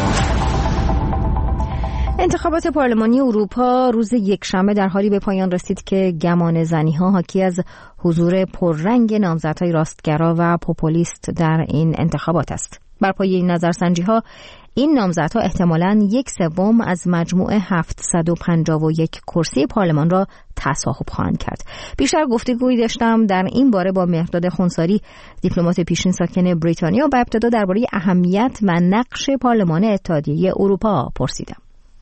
انتخابات پارلمانی اروپا روز یکشنبه در حالی به پایان رسید که گمان زنی‌ها حاکی از حضور پررنگ نامزدهای راستگرا و پوپولیست در این انتخابات است. بر پایه این نظرسنجی‌ها این نامزدها احتمالاً یک سوم از مجموع هفتصد و پنجاه و یک کرسی پارلمان را تصاحب خواهند کرد. بیشتر گفتگویی داشتم در این باره با مهرداد خونساری، دیپلمات پیشین ساکن بریتانیا، و ابتدا درباره اهمیت و نقش پارلمان اتحادیه اروپا پرسیدم.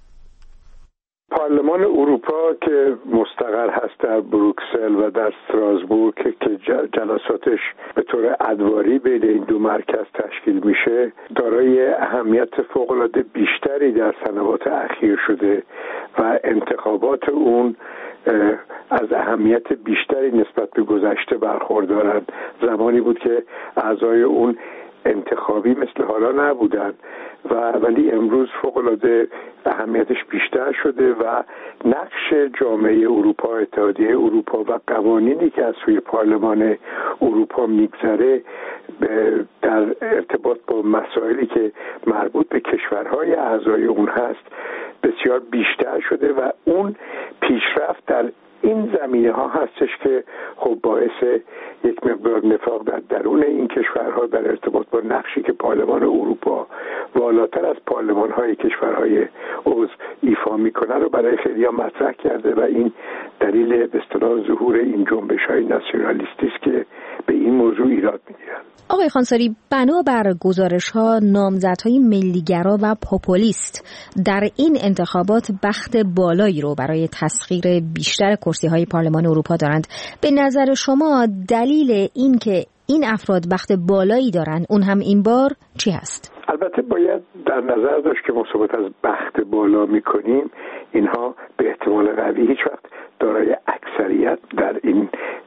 پارلمان اروپا که مستقر هست در بروکسل و در استراسبورگ که جلساتش به طور ادواری بین این دو مرکز تشکیل میشه، دارای اهمیت فوق‌العاده بیشتری در سنوات اخیر شده و انتخابات اون از اهمیت بیشتری نسبت به گذشته برخوردارند. زمانی بود که اعضای اون انتخابی مثل حالا نبودن و ولی امروز فوق‌العاده اهمیتش بیشتر شده و نقش جامعه اروپا، اتحادیه اروپا و قوانینی که از سوی پارلمان اروپا میگذره در ارتباط با مسائلی که مربوط به کشورهای اعضای اون هست بسیار بیشتر شده و اون پیشرفت در این زمینه ها هستش که خب باعث یک مقدار نفاق در درون این کشورها در ارتباط با نقشی که پارلمان اروپا والاتر از پارلمان های کشورهای عضو ایفا میکنه رو برای خیلی ها مطرح کرده و این دلیل به اصطلاح ظهور این جنبش های ناسیونالیستی است که به این موضوع ایراد میگیرن. آقای خانساری، بنابر گزارش ها نامزدهای ملیگرا و پوپولیست در این انتخابات بخت بالایی رو برای تسخیر بیشتر کرسی های پارلمان اروپا دارند. به نظر شما دلیل این که این افراد بخت بالایی دارند اون هم این بار چی هست؟ البته باید در نظر داشت که مصابت از بخت بالا میکنیم، اینها به احتمال قوی هیچ وقت دارای اکثریت در این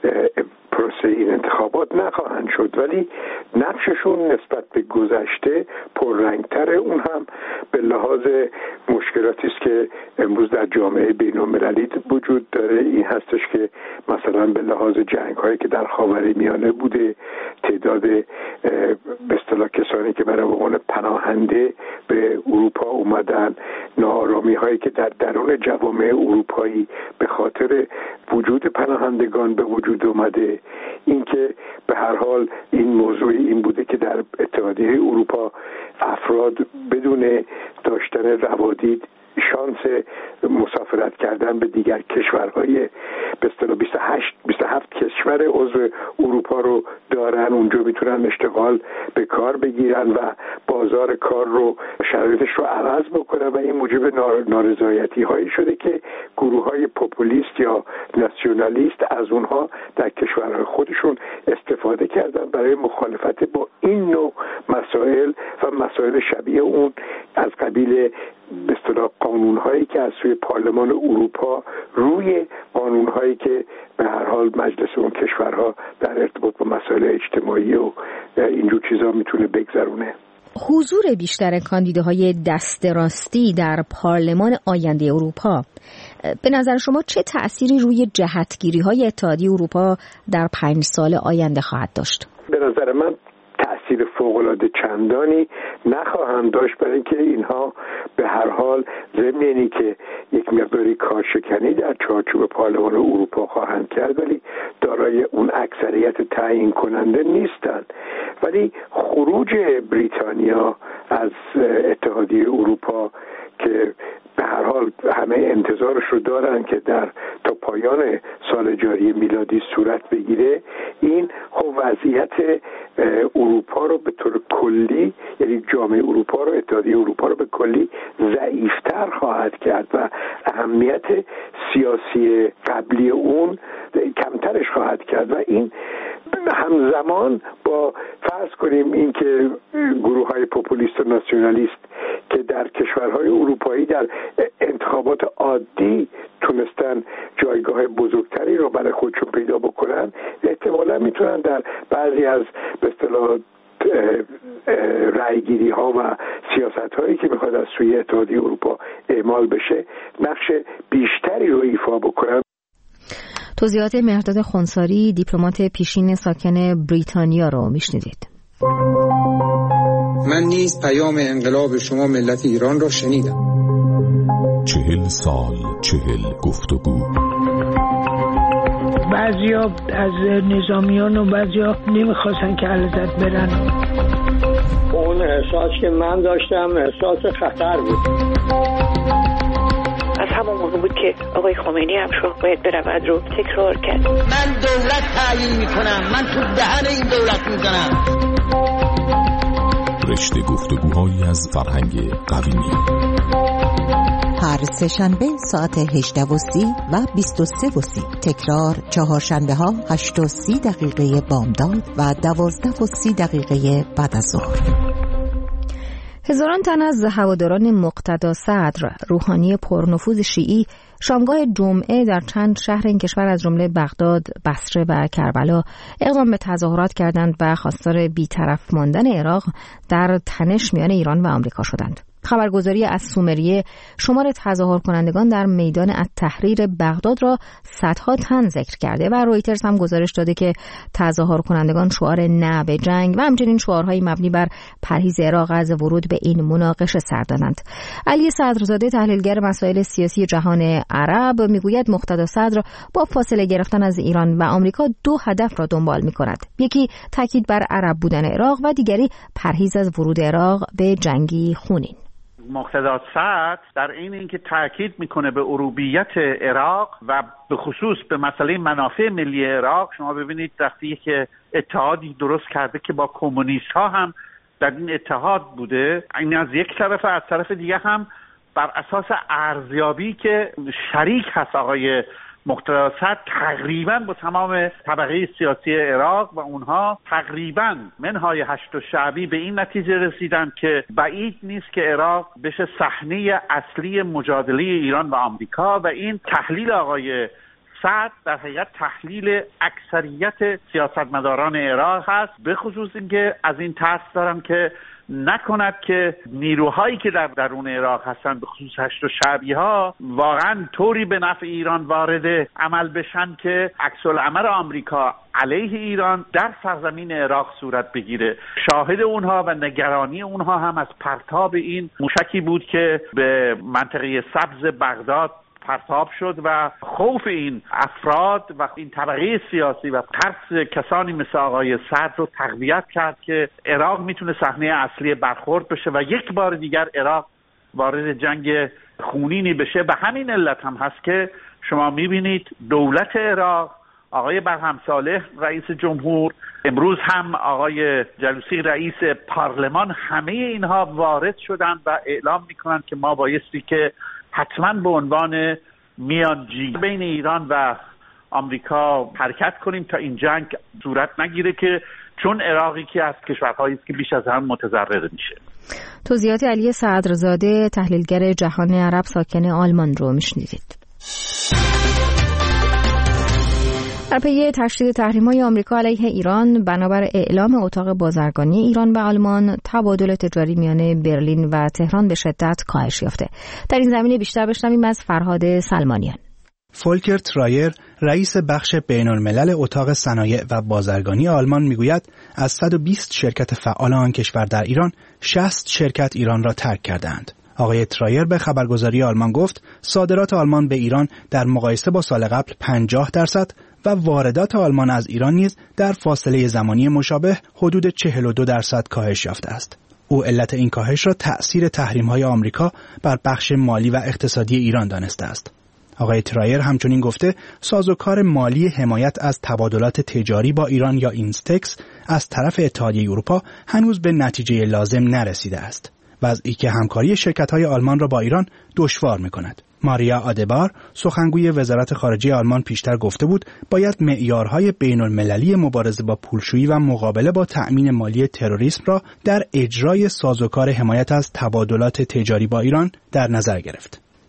پروسه این انتخابات نخواهند شد، ولی نقششون نسبت به گذشته پررنگتر. اون هم به لحاظ مشکلاتی است که امروز در جامعه بین‌المللی وجود داره. این هستش که مثلا به لحاظ جنگ‌هایی که در خاورمیانه بوده، تعداد به اصطلاح کسانی که برای عنوان پناهنده به اروپا اومدن، ناآرامی‌هایی که در درون جوامع اروپایی به خاطر وجود پناهندگان به وجود اومده، اینکه به هر حال این موضوع این بوده که در اتحادیه اروپا افراد بدون داشتن روادید شانس مسافرت کردن به دیگر کشورهای به اصطلاح بیست و هشت بیست و هفت کشور عضو اروپا رو دارن، اونجا میتونن اشتغال به کار بگیرن و بازار کار رو شرایطش رو عوض بکنن و این موجب نارضایتی هایی شده که گروه های پوپولیست یا ناسیونالیست از اونها در کشورهای خودشون استفاده کردن برای مخالفت با این نوع مسائل و مسائل شبیه اون از قبیل به اصطلاح قانون‌هایی که از سوی پارلمان اروپا روی قانون‌هایی که به هر حال مجلس اون کشورها در ارتباط با مسائل اجتماعی و اینجور چیزا میتونه بگذرونه. حضور بیشتر کاندیداهای دست راستی در پارلمان آینده اروپا به نظر شما چه تأثیری روی جهتگیری‌های اتحادیه اروپا در پنج سال آینده خواهد داشت؟ به نظر من تأثیر فوق‌العاده چندانی نخواهند داشت، برای اینکه اینها به هر حال ضمن اینی که یک مقداری کارشکنی در چارچوب پارلمان اروپا خواهند کرد ولی دارای اون اکثریت تعیین کننده نیستند. ولی خروج بریتانیا از اتحادیه اروپا که به هر حال همه انتظارش رو دارن که در تا پایان سال جاری میلادی صورت بگیره، این خب وضعیت اروپا رو به طور کلی، یعنی جامعه اروپا رو، اتحادیه اروپا رو به کلی ضعیفتر خواهد کرد و اهمیت سیاسی قبلی اون کمترش خواهد کرد و این همزمان با فرض کنیم اینکه گروه های پوپولیست و ناسیونالیست که در کشورهای اروپایی در انتخابات عادی تونستن جایگاه بزرگتری رو برای خودشون پیدا بکنن، احتمالا میتونن در بعضی از به اصطلاح رأیگیری ها و سیاست هایی که میخواد از سوی اتحادیه اروپا اعمال بشه نقش بیشتری رو ایفا بکنن. توضیحات مهرداد خونساری، دیپلمات پیشین ساکن بریتانیا رو میشنیدید. من نیز پیام انقلاب شما ملت ایران را شنیدم. چهل سال چهل گفتگو. بعضیا از نظامیان و بعضیا نمیخواستن که علازت برن. اون احساس که من داشتم احساس خطر بود. از همون موقع بود که آقای خامنه‌ای هم شاه باید برود رو تکرار کرد. من دولت تعیین میکنم، من تو دهن این دولت میزنم. رشته گفتگوهایی از فرهنگ قویمی. هر سه شنبه ساعت هجده و سی و بیست و سه و سی. تکرار چهارشنبه ها هشت و سی دقیقه بامداد و دوازده و سی دقیقه بعد از ظهر. هزاران تن از هواداران مقتدا صدر، روحانی پرنفوذ شیعی، شامگاه جمعه در چند شهر این کشور از جمله بغداد، بصره و کربلا اقدام به تظاهرات کردند و خواستار بی‌طرف ماندن عراق در تنش میان ایران و آمریکا شدند. خبرگزاری از سومریه شمار تظاهر کنندگان در میدان التحریر بغداد را صدها تن ذکر کرده و رویترز هم گزارش داده که تظاهر کنندگان شعار نه به جنگ و همچنین شعارهایی مبنی بر پرهیز عراق از ورود به این مناقشه سر دادند. علی صدرزاده، تحلیلگر مسائل سیاسی جهان عرب، میگوید مقتدا صدر با فاصله گرفتن از ایران و آمریکا دو هدف را دنبال می‌کند. یکی تاکید بر عرب بودن عراق و دیگری پرهیز از ورود عراق به جنگی خونین. مقتدا صدر در این اینکه تاکید میکنه به عروبیت عراق و به خصوص به مسئله منافع ملی عراق. شما ببینید وقتی که اتحادی درست کرده که با کمونیست ها هم در این اتحاد بوده، این از یک طرف، از طرف دیگه هم بر اساس ارزیابی که شریک هست آقای مقتدا صدر تقریبا با تمام طبقه سیاسی عراق و اونها تقریبا منهای هشت شعبی به این نتیجه رسیدن که بعید نیست که عراق بشه صحنه اصلی مجادله ایران و آمریکا و این تحلیل آقای صدر در حقیقت تحلیل اکثریت سیاستمداران عراق هست، به خصوص اینکه از این ترس دارم که نکند که نیروهایی که در درون عراق هستن به خصوص هشت شعبی ها واقعا طوری به نفع ایران وارد عمل بشن که عکس العمل آمریکا علیه ایران در سرزمین عراق صورت بگیره. شاهد اونها و نگرانی اونها هم از پرتاب این موشکی بود که به منطقه سبز بغداد پرتاب شد و خوف این افراد و این طبقه سیاسی و ترس کسانی مثل آقای صدر رو تقویت کرد که عراق میتونه صحنه اصلی برخورد بشه و یک بار دیگر عراق وارد جنگ خونینی بشه. به همین علت هم هست که شما میبینید دولت عراق، آقای برهم صالح رئیس جمهور، امروز هم آقای جلوسی رئیس پارلمان، همه اینها وارد شدن و اعلام میکنن که ما بایستی که حتما به عنوان میانجی بین ایران و آمریکا حرکت کنیم تا این جنگ صورت نگیره، که چون عراقی که از کشورهایی است که بیش از هم متضرر میشه. توضیحات علی صدرزاده، تحلیلگر جهان عرب ساکن آلمان رو میشنیدید. در پی تشدید تحریم‌های آمریکا علیه ایران، بنابر اعلام اتاق بازرگانی ایران و آلمان، تبادل تجاری میان برلین و تهران به شدت کاهش یافته. در این زمینه بیشتر بشنویم از فرهاد سلمانیان. فولکر ترایر، رئیس بخش بین‌الملل اتاق صنایع و بازرگانی آلمان میگوید از صد و بیست شرکت فعال آن کشور در ایران، شصت شرکت ایران را ترک کردند. آقای ترایر به خبرگزاری آلمان گفت صادرات آلمان به ایران در مقایسه با سال قبل پنجاه درصد و واردات آلمان از ایران نیز در فاصله زمانی مشابه حدود چهل و دو درصد کاهش یافته است. او علت این کاهش را تأثیر تحریم‌های آمریکا بر بخش مالی و اقتصادی ایران دانسته است. آقای ترایر همچنین گفته سازوکار مالی حمایت از تبادلات تجاری با ایران یا اینستکس از طرف اتحادیه اروپا هنوز به نتیجه لازم نرسیده است، وضعی که همکاری شرکت‌های آلمان را با ایران دشوار می‌کند. ماریا آدبار، سخنگوی وزارت خارجه آلمان، پیشتر گفته بود باید معیارهای بین‌المللی مبارزه با پولشویی و مقابله با تأمین مالی تروریسم را در اجرای سازوکار حمایت از تبادلات تجاری با ایران در نظر گرفت.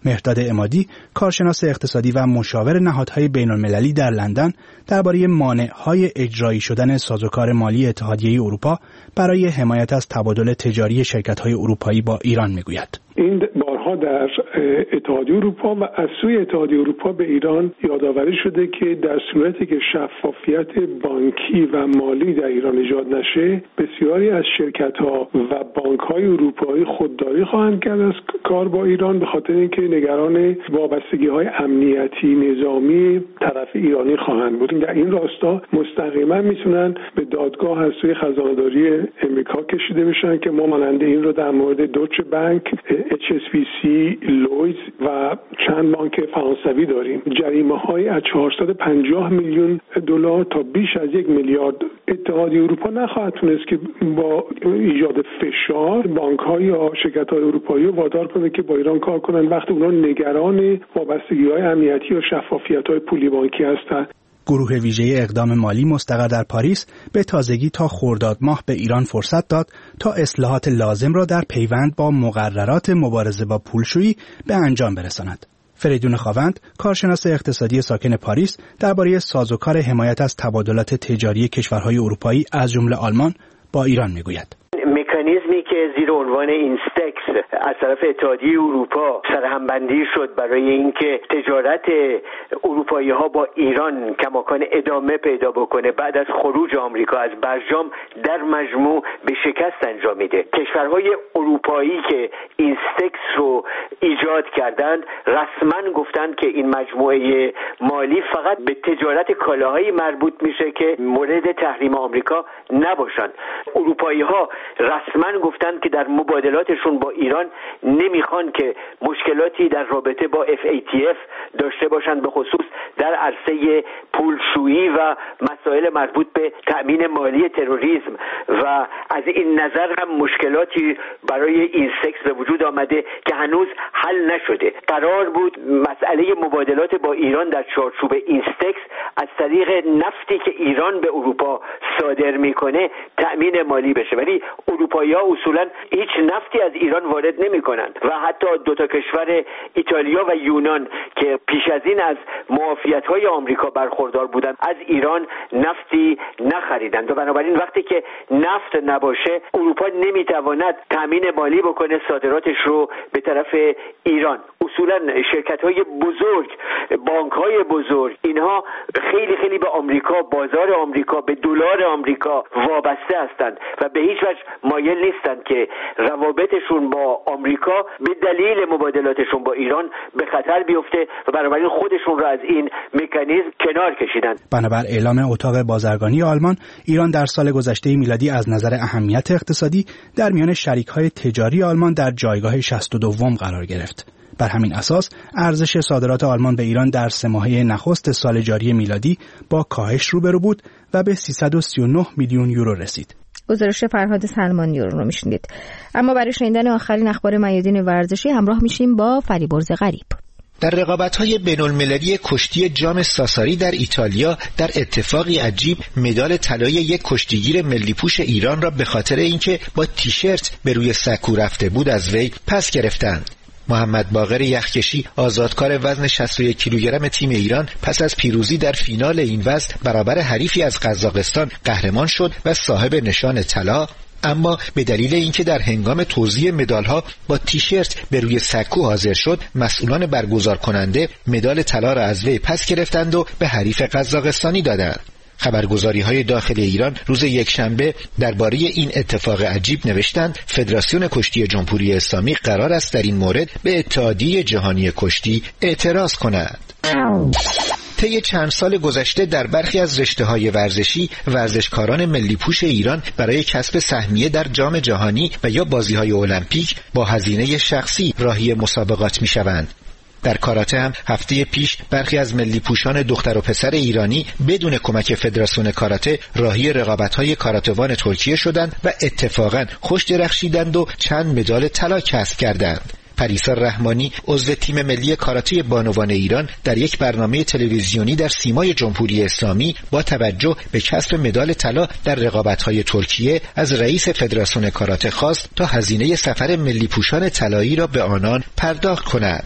مهرداد عمادی، کارشناس اقتصادی و مشاور نهادهای بین‌المللی در لندن، درباره مانع‌های اجرایی شدن سازوکار مالی اتحادیه اروپا برای حمایت از تبادل تجاری شرکت‌های اروپایی با ایران می‌گوید. این بارها در اتحادیه اروپا و از سوی اتحادیه اروپا به ایران یادآوری شده که در صورتی که شفافیت بانکی و مالی در ایران ایجاد نشه، بسیاری از شرکت‌ها و بانک‌های اروپایی خودداری خواهند کرد از کار با ایران، به خاطر اینکه نگران وابستگی‌های امنیتی نظامی طرف ایرانی خواهند بود. در این راستا مستقیما میتونن به دادگاه از سوی خزانه‌داری امریکا کشیده بشن که ما ماننده این رو در مورد دوچ بانک، اچ اس بی سی، لویدز و چند بانک فرانسوی داریم. جریمه‌های از چهارصد و پنجاه میلیون دلار تا بیش از یک میلیارد. اتحادیه اروپا نخواهد تونست که با ایجاد فشار بانک‌های یا شرکت‌های اروپایی رو وادار کنه که با ایران کار کنن وقتی اونها نگران وابستگی‌های امنیتی و شفافیت‌های پولی بانکی هستند. گروه ویژه اقدام مالی مستقر در پاریس به تازگی تا خرداد ماه به ایران فرصت داد تا اصلاحات لازم را در پیوند با مقررات مبارزه با پولشویی به انجام برساند. فریدون خاوند، کارشناس اقتصادی ساکن پاریس، درباره سازوکار حمایت از تبادلات تجاری کشورهای اروپایی از جمله آلمان با ایران میگوید. مکانیزمی که زیر عنوان اینستکس از طرف اتحادیه اروپا سرهمبندی شد برای اینکه تجارت اروپایی ها با ایران کماکان ادامه پیدا بکنه بعد از خروج آمریکا از برجام، در مجموع به شکست انجامیده. کشورهای اروپایی که اینستکس رو ایجاد کردند رسما گفتند که این مجموعه مالی فقط به تجارت کالاهایی مربوط میشه که مورد تحریم آمریکا نباشند. اروپایی ها رسما گفتند که در مبادلاتشون با ایران نمیخوان که مشکلاتی در رابطه با اف ای تی اف داشته باشند، به خصوص در عرصه پولشویی و مسائل مربوط به تأمین مالی تروریسم و از این نظر هم مشکلاتی برای این سکس به وجود آمده که هنوز حل نشده. قرار بود مسئله مبادلات با ایران در چارچوب این سکس از طریق نفتی که ایران به اروپا صادر میکنه تأمین مالی بشه، ولی اروپایی‌ها اصولاً هیچ نفتی از ایران وارد نمی‌کنند و حتی دو تا کشور ایتالیا و یونان که پیش از این از معافیت‌های آمریکا برخوردار بودند از ایران نفتی نخریدند و بنابراین وقتی که نفت نباشه اروپا نمی‌تواند تامین مالی بکنه صادراتش رو به طرف ایران. اصولاً شرکت‌های بزرگ، بانک‌های بزرگ، اینها خیلی خیلی به آمریکا، بازار آمریکا، به دلار آمریکا وابسته هستند و به هیچ وجه مایل نیستند که روابطشون با آمریکا به دلیل مبادلاتشون با ایران به خطر بیفته و بنابراین خودشون را از این مکانیزم کنار کشیدند. بنابر اعلام اتاق بازرگانی آلمان، ایران در سال گذشته میلادی از نظر اهمیت اقتصادی در میان شریک‌های تجاری آلمان در جایگاه شصت و دو قرار گرفت. بر همین اساس ارزش صادرات آلمان به ایران در سه ماهه نخست سال جاری میلادی با کاهش روبرو بود و به سیصد و سی و نه میلیون یورو رسید. گزارش فرهاد سلمانیان رو میشنید. اما برای شنیدن آخرین اخبار میادین ورزشی همراه میشیم با فریبرز غریب. در رقابت‌های بین‌المللی کشتی جام ساساری در ایتالیا در اتفاقی عجیب مدال طلای یک کشتیگیر ملی پوش ایران را به خاطر اینکه با تیشرت به روی سکو رفته بود از وی پس گرفتند. محمد باقر یخکشی آزادکار وزن شصت و یک کیلوگرم تیم ایران پس از پیروزی در فینال این وزن برابر حریفی از قزاقستان قهرمان شد و صاحب نشان طلا، اما به دلیل اینکه در هنگام توزیع مدال‌ها با تیشرت به روی سکو حاضر شد، مسئولان برگزار کننده مدال طلا را از وی پس گرفتند و به حریف قزاقستانی دادند. خبرگزاری‌های داخل ایران روز یکشنبه درباره این اتفاق عجیب نوشتند فدراسیون کشتی جمهوری اسلامی قرار است در این مورد به اتحادیه جهانی کشتی اعتراض کند. طی چند سال گذشته در برخی از رشته‌های ورزشی ورزشکاران ملی پوش ایران برای کسب سهمیه در جام جهانی و یا بازی‌های المپیک با هزینه شخصی راهی مسابقات می‌شوند. در کاراته هم هفته پیش برخی از ملی پوشان دختر و پسر ایرانی بدون کمک فدراسیون کاراته راهی رقابت‌های کاراته‌وان ترکیه شدند و اتفاقاً خوش درخشیدند و چند مدال طلا کسب کردند. پریسا رحمانی عضو تیم ملی کاراته بانوان ایران در یک برنامه تلویزیونی در سیمای جمهوری اسلامی با توجه به کسب مدال طلا در رقابت‌های ترکیه از رئیس فدراسیون کاراته خواست تا هزینه سفر ملی پوشان طلایی را به آنان پرداخت کند.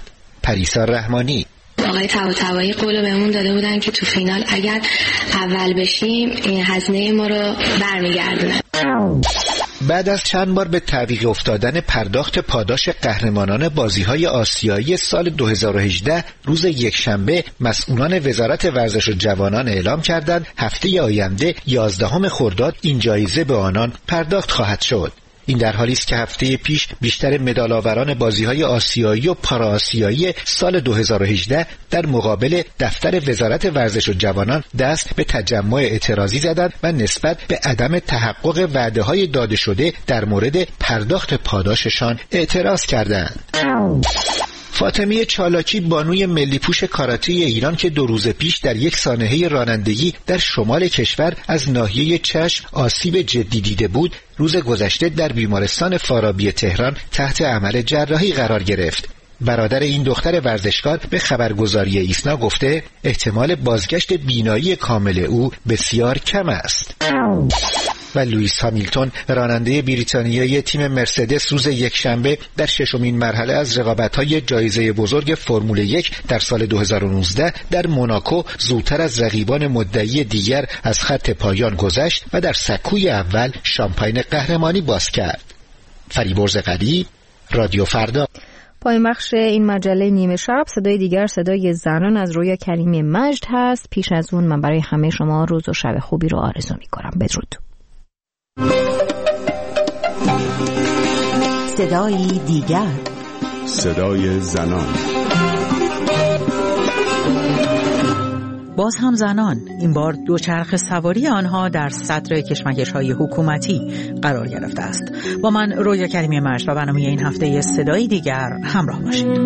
پریسا رحمانی. آقای طباطبایی قول بهمون داده بودن که تو فینال اگر اول بشیم هزینه ما رو برمیگردونن. بعد از چند بار به تعویق افتادن پرداخت پاداش قهرمانان بازی‌های آسیایی سال دو هزار و هجده روز یکشنبه مسئولان وزارت ورزش و جوانان اعلام کردند هفته آینده یازدهم خرداد این جایزه به آنان پرداخت خواهد شد. این در حالی است که هفته پیش بیشتر مدال‌آوران بازی‌های آسیایی و پارآسیایی سال دو هزار و هجده در مقابل دفتر وزارت ورزش و جوانان دست به تجمع اعتراضی زدند و نسبت به عدم تحقق وعده‌های داده شده در مورد پرداخت پاداششان اعتراض کردند. فاطمه چالاکی بانوی ملی پوش کاراته ایران که دو روز پیش در یک سانحه رانندگی در شمال کشور از ناحیه چشم آسیب جدی دیده بود، روز گذشته در بیمارستان فارابی تهران تحت عمل جراحی قرار گرفت. برادر این دختر ورزشکار به خبرگزاری ایسنا گفته احتمال بازگشت بینایی کامل او بسیار کم است. و لوئیس هامیلتون راننده بریتانیایی تیم مرسدس روز یکشنبه در ششمین مرحله از رقابت‌های جایزه بزرگ فرمول یک در سال دو هزار و نوزده در موناکو زودتر از رقیبان مدعی دیگر از خط پایان گذشت و در سکوی اول شامپاین قهرمانی باز کرد. فریبرز قدی، رادیو فردا. پایان بخش این مجله نیمه شب صدای دیگر صدای زنان از رویا کریمی مجد هست. پیش از اون من برای همه شما روز و شب خوبی رو آرزو می‌کنم. بدرود. صدای دیگر، صدای زنان. باز هم زنان، این بار دوچرخه سواری آنها در صدر کشمکش‌های حکومتی قرار گرفته است. با من رویا کریمی مجد و برنامه این هفته صدای دیگر همراه باشید.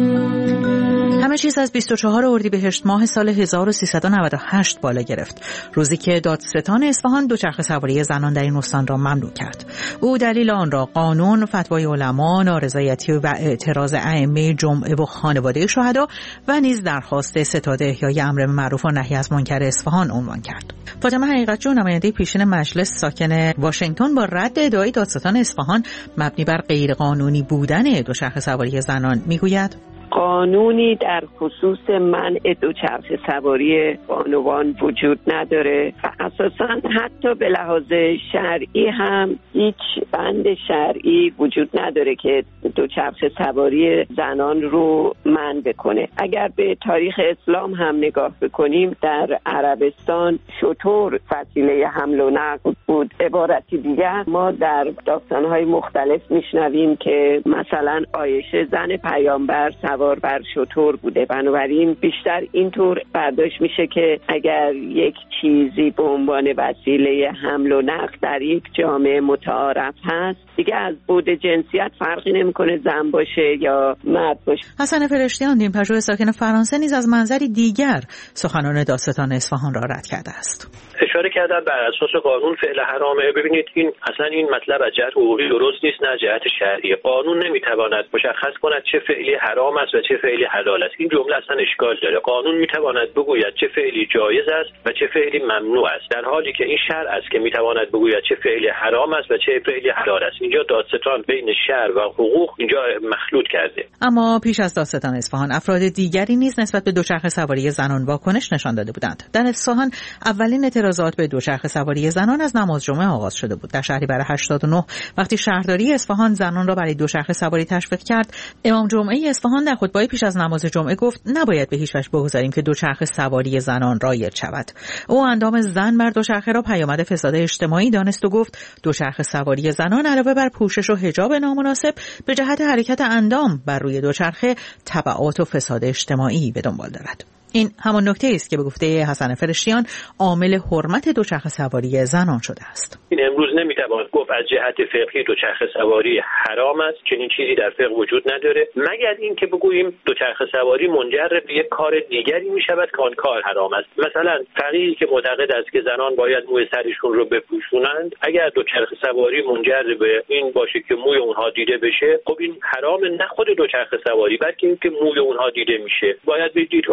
همه چیز از بیست و چهارم اردیبهشت ماه سال هزار و سیصد و نود و هشت بالا گرفت، روزی که دادستان اصفهان دوچرخه سواری زنان در این استان را ممنوع کرد. او دلیل آن را قانون، فتوای علما، نارضایتی و اعتراض ائمه جمعه و خانواده شهدا و نیز درخواست ستاد احیای امر معروف و نهی از منکر اصفهان عنوان کرد. فاطمه حقیقتجو، نماینده پیشین مجلس ساکن واشنگتن، با رد ادعای دادستان اصفهان مبنی بر غیرقانونی بودن دوچرخه سواری زنان میگوید قانونی در خصوص منع دوچرخه سواری بانوان وجود نداره و اساساً حتی به لحاظ شرعی هم هیچ بند شرعی وجود نداره که دوچرخه سواری زنان رو منع بکنه. اگر به تاریخ اسلام هم نگاه بکنیم، در عربستان شتر وسیله حمل و نقل بود. عبارتی دیگر ما در داستان‌های مختلف میشنویم که مثلا عایشه زن پیامبر سوار بر شتر بوده. بنابراین بیشتر اینطور برداشت میشه که اگر یک چیزی به عنوان وسیله حمل و نقل در یک جامعه متعارف هست، دیگه از بود جنسیت فرقی نمیکنه زن باشه یا مرد باشه. حسن فرشتیان، نیم‌پژوه ساکن فرانسه، نیز از منظری دیگر سخنان دادستان اصفهان را رد کرده است. اشاره کردن بر اساس قانون فعل حرامه. ببینید این اصلا این مطلب از جهت حقوقی درست نیست، نه جهت شرعی. قانون نمیتواند مشخص کند چه فعلی حرام است و چه فعلی حلال است. این جمله اصلا اشکال داره. قانون میتواند بگوید چه فعلی جایز است و چه فعلی ممنوع است، در حالی که این شرع است که میتواند بگوید چه فعلی حرام است و چه فعلی حلال است. اینجا دادستان بین شرع و حقوق اینجا مخلوط کرده. اما پیش از دادستان اصفهان افراد دیگری نیز نسبت به دوچرخه سواری زنان واکنش نشان داده بودند. در اصفهان اولین اعتراضات به دوچرخه سواری زنان از نماز جمعه آغاز شده بود. در شهریور هشتاد و نه وقتی شهرداری اصفهان زنان را برای دوچرخه سواری تشویق کرد، امام جمعه اصفهان در خطبه پیش از نماز جمعه گفت نباید به هیچ وجه بگذاریم که دوچرخه سواری زنان رایج شود. او اندام زن بر دوچرخه را پیامد فساد اجتماعی دانست و گفت دوچرخه سواری زنان علاوه بر پوشش و حجاب نامناسب، به جهت حرکت اندام بر روی دوچرخه تبعات و فساد اجتماعی به دنبال دارد. این همان نکته است که به گفته حسن فرشتیان عامل حرمت دوچرخه سواری زنان شده است. این امروز نمیتوان گفت از جهت فقهی دوچرخه سواری حرام است، چنین چیزی در فقه وجود نداره، مگر اینکه بگوییم دوچرخه سواری منجر به یک کار دیگری میشود که آن کار حرام است. مثلا فقیهی که معتقد است که زنان باید موی سرشون رو بپوشونند، اگر دوچرخه سواری منجر به این باشه که موی اونها دیده بشه، خب این حرام نه خود دوچرخه سواری بلکه اینکه موی اونها دیده میشه. باید بدید آیا دو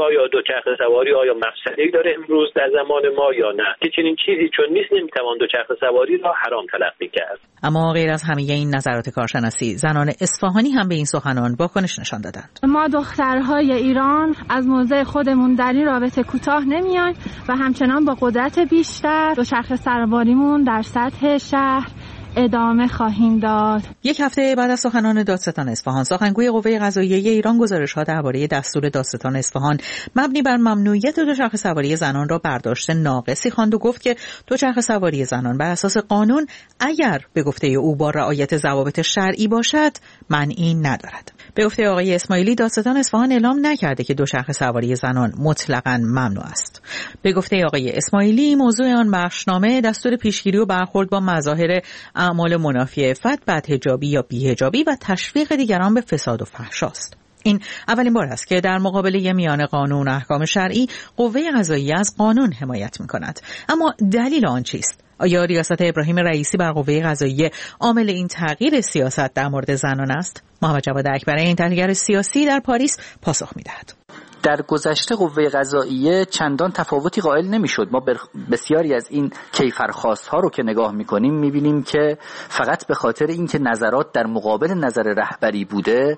دوچرخه سواری آیا مفسده‌ای داره امروز در زمان ما یا نه؟ که چنین چیزی چون نیست نمیتوان دوچرخه سواری را حرام تلقی کرد. اما غیر از همه این نظرات کارشناسی، زنان اصفهانی هم به این سخنان واکنش نشان دادند. ما دخترهای ایران از موضع خودمون در این رابطه کوتاه نمیایم و همچنان با قدرت بیشتر دوچرخه سواریمون در سطح شهر ادامه خواهیم داد. یک هفته بعد از سخنان دادستان اصفهان، سخنگوی قوه قضاییه ایران گزارش‌ها درباره دستور دادستان اصفهان مبنی بر ممنوعیت دوچرخه سواری زنان را برداشت ناقصی خواند و گفت که دوچرخه سواری زنان بر اساس قانون اگر به گفته او با رعایت ضوابط شرعی باشد مانعی ندارد. به گفته آقای اسماعیلی، دادستان اصفهان اعلام نکرده که دوچرخه سواری زنان مطلقاً ممنوع است. به گفته آقای اسماعیلی، موضوع آن بخشنامه دستور پیشگیری و برخورد با مظاهر اعمال منافی عفت، بدحجابی یا بیحجابی و تشویق دیگران به فساد و فحشاست. این اولین بار است که در مقابله میان قانون و احکام شرعی قوه قضاییه از قانون حمایت می‌کند. اما دلیل آن چیست؟ آیا ریاست ابراهیم رئیسی بر قوه قضاییه عامل این تغییر سیاست در مورد زنان است؟ محمد جواد اکبری، این تحلیلگر سیاسی در پاریس، پاسخ می‌دهد. در گذشته قوه قضاییه چندان تفاوتی قائل نمی‌شد. ما بسیاری از این کیفرخواست‌ها رو که نگاه می‌کنیم می‌بینیم که فقط به خاطر اینکه نظرات در مقابل نظر رهبری بوده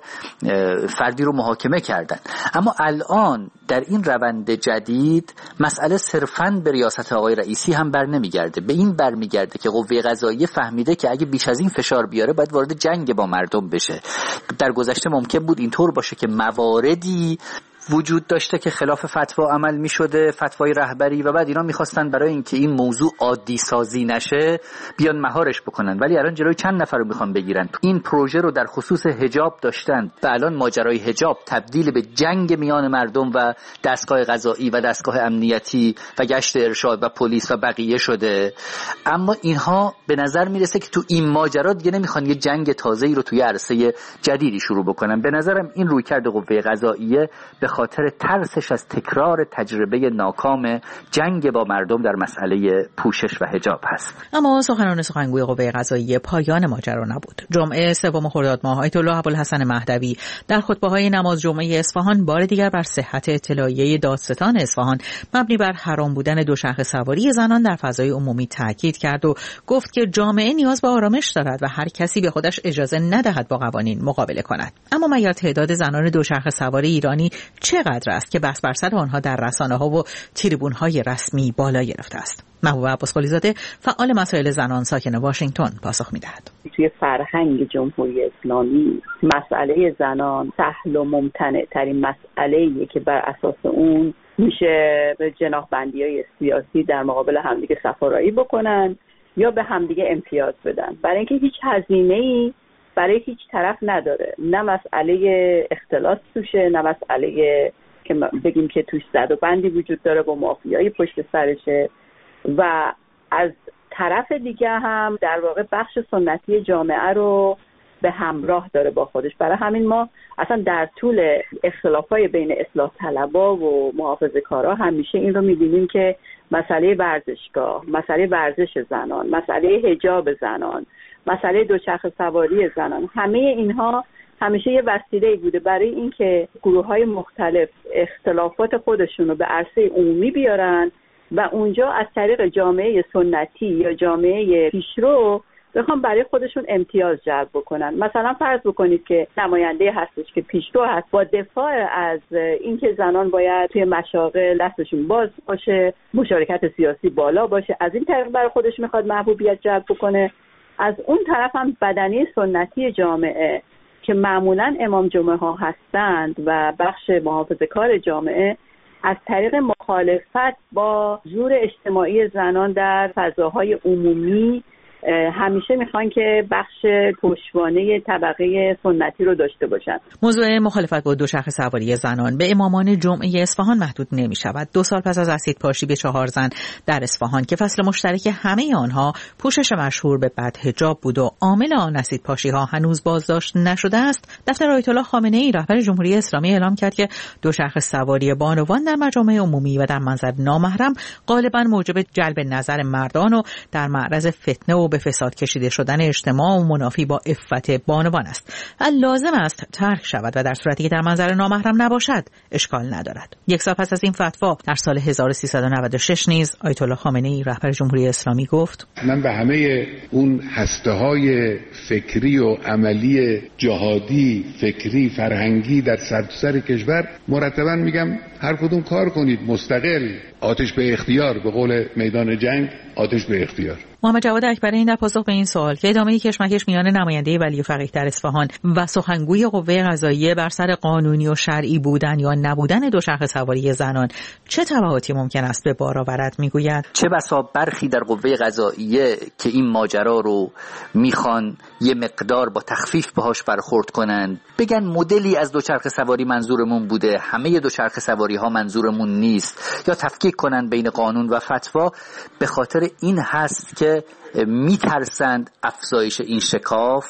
فردی رو محاکمه کردن. اما الان در این روند جدید مسئله صرفاً به ریاست آقای رئیسی هم بر نمیگرده. به این برمیگرده که قوه قضاییه فهمیده که اگه بیش از این فشار بیاره باید وارد جنگ با مردم بشه. در گذشته ممکن بود اینطور باشه که مواردی وجود داشته که خلاف فتوا عمل می شده، فتوای رهبری، و بعد اینا میخواستن برای اینکه این موضوع عادی سازی نشه بیان مهارش بکنن، ولی الان جلوی چند نفر رو میخوان بگیرن. این پروژه رو در خصوص حجاب داشتن و الان ماجرای حجاب تبدیل به جنگ میان مردم و دستگاه قضایی و دستگاه امنیتی و گشت ارشاد و پلیس و بقیه شده. اما اینها به نظر میرسه که تو این ماجرا دیگه نمیخوان یه جنگ تازه‌ای رو توی عرصه جدیدی شروع بکنن. به نظرم این رویکرد قوه قضاییه به خاطر ترسش از تکرار تجربه ناکام جنگ با مردم در مسئله پوشش و حجاب هست. اما سخنان سخنگوی قوه قضاییه پایان ماجرا نبود. جمعه سوم خرداد ماه آیت الله ابوالحسن مهدوی در خطبه‌های نماز جمعه اصفهان بار دیگر بر صحت اطلاعیه دادستان اصفهان مبنی بر حرام بودن دوچرخه سواری زنان در فضای عمومی تاکید کرد و گفت که جامعه نیاز به آرامش دارد و هر کسی به خودش اجازه ندهد با قوانین مقابله کند. اما مگر تعداد زنان دوچرخه سواری ایرانی چقدر است که بس بر سر آنها در رسانه‌ها و تریبون‌های رسمی بالا گرفته است؟ محبوب عباس قلی‌زاده، فعال مسائل زنان ساکن واشنگتن، پاسخ می‌دهد. توی فرهنگ جمهوری اسلامی مسئله زنان سهل و ممتنع ترین مسئله‌ایه که بر اساس اون میشه به جناح‌بندی‌های سیاسی در مقابل همدیگه صفارایی بکنن یا به همدیگه امتیاز بدن، برای اینکه هیچ هزینه‌ای برای هیچ طرف نداره. نه مسئله اختلاس توشه، نه مسئله که بگیم که توش زد و بندی وجود داره با مافیایی پشت سرشه، و از طرف دیگه هم در واقع بخش سنتی جامعه رو به همراه داره با خودش. برای همین ما اصلا در طول اختلافای بین اصلاح طلبا و محافظه‌کارا همیشه این رو می‌بینیم که مسئله ورزشگاه، مسئله ورزش زنان، مسئله حجاب زنان، مسئله دوچرخه سواری زنان، همه اینها همیشه یه وسیله‌ای بوده برای اینکه گروه‌های مختلف اختلافات خودشون رو به عرصه عمومی بیارن و اونجا از طریق جامعه سنتی یا جامعه پیشرو بخوام برای خودشون امتیاز جلب بکنن. مثلا فرض بکنید که نماینده هستش که پیشرو هست، با دفاع از اینکه زنان باید توی مشاغل دستشون باز باشه، مشارکت سیاسی بالا باشه، از این طریق برای خودش میخواد محبوبیت جلب بکنه. از اون طرف هم بدنه سنتی جامعه که معمولاً امام جمعه ها هستند و بخش محافظه‌کار جامعه از طریق مخالفت با زور اجتماعی زنان در فضاهای عمومی همیشه میخوان که بخش پشتوانه طبقه سنتی رو داشته باشن. موضوع مخالفت با دوچرخه سواری زنان به امامان جمعه اصفهان محدود نمی شود. دو سال پس از اسیدپاشی به چهار زن در اصفهان که فصل مشترک همه آنها پوشش مشهور به بدحجاب بود و عامل آن اسیدپاشی ها هنوز بازداشت نشده است، دفتر آیت الله خامنه ای رهبر جمهوری اسلامی اعلام کرد که دوچرخه سواری بانوان در مجامع عمومی و در منظر نامحرم غالبا موجب جلب نظر مردان و در معرض فتنه و به فساد کشیده شدن اجتماع و منافی با عفت بانوان است و لازم است ترک شود و در صورتی که در منظر نامحرم نباشد اشکال ندارد. یک سال پس از این فتوا در سال هزار و سیصد و نود و شش نیز آیت الله خامنه‌ای رهبر جمهوری اسلامی گفت: من به همه اون هسته‌های فکری و عملی جهادی، فکری، فرهنگی در سرتاسر کشور مرتباً میگم هر کدوم کار کنید مستقل، آتش به اختیار، به قول میدان جنگ آتش به اختیار. محمد جواد اکبری در پاسخ به این سوال که ادامه کشمکش میان نماینده ولی فقیه در اصفهان و سخنگوی قوه قضاییه بر سر قانونی و شرعی بودن یا نبودن دوچرخه سواری زنان چه تبعاتی ممکن است به بار آورد میگوید: چه بسا برخی در قوه قضاییه که این ماجرا رو میخوان یه مقدار با تخفیف باهاش برخورد کنن، بگن مدلی از دوچرخه سواری منظورمون بوده، همه دوچرخه سواری ها منظورمون نیست، یا تفکیک کنن بین قانون و فتوا، به خاطر این هست که میترسند افزایش این شکاف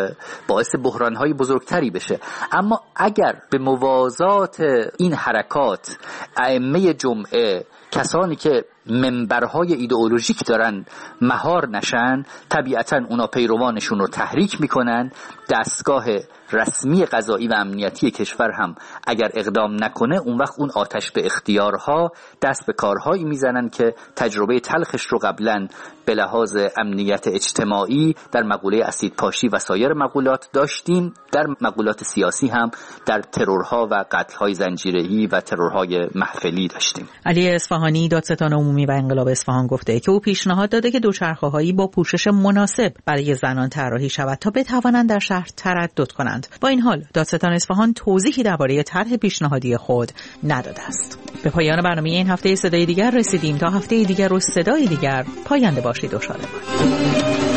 باعث بحرانهای بزرگتری بشه. اما اگر به موازات این حرکات ائمه جمعه، کسانی که منبرهای ایدئولوژیک دارن، مهار نشن، طبیعتا اونا پیروانشون رو تحریک میکنن. دستگاه رسمی قضایی و امنیتی کشور هم اگر اقدام نکنه، اون وقت اون آتش به اختیارها دست به کارهایی میزنن که تجربه تلخش رو قبلا به لحاظ امنیت اجتماعی در مقوله اسیدپاشی و سایر مقولات داشتیم، در مقولات سیاسی هم در ترورها و قتل‌های زنجیره‌ای و ترورهای محفلی داشتیم. علی اصفهانی، دادستان عمومی و انقلاب اصفهان، گفته که او پیشنهاد داده که دوچرخه‌هایی با پوشش مناسب برای زنان طراحی شود تا بتوانند در شهر تردد کنند. با این حال دادستان اصفهان توضیحی درباره طرح پیشنهادی خود نداده است. به پایان برنامه این هفته صدای دیگر رسیدیم. تا هفته دیگر و صدای دیگر پاینده باشید و شاد باشید.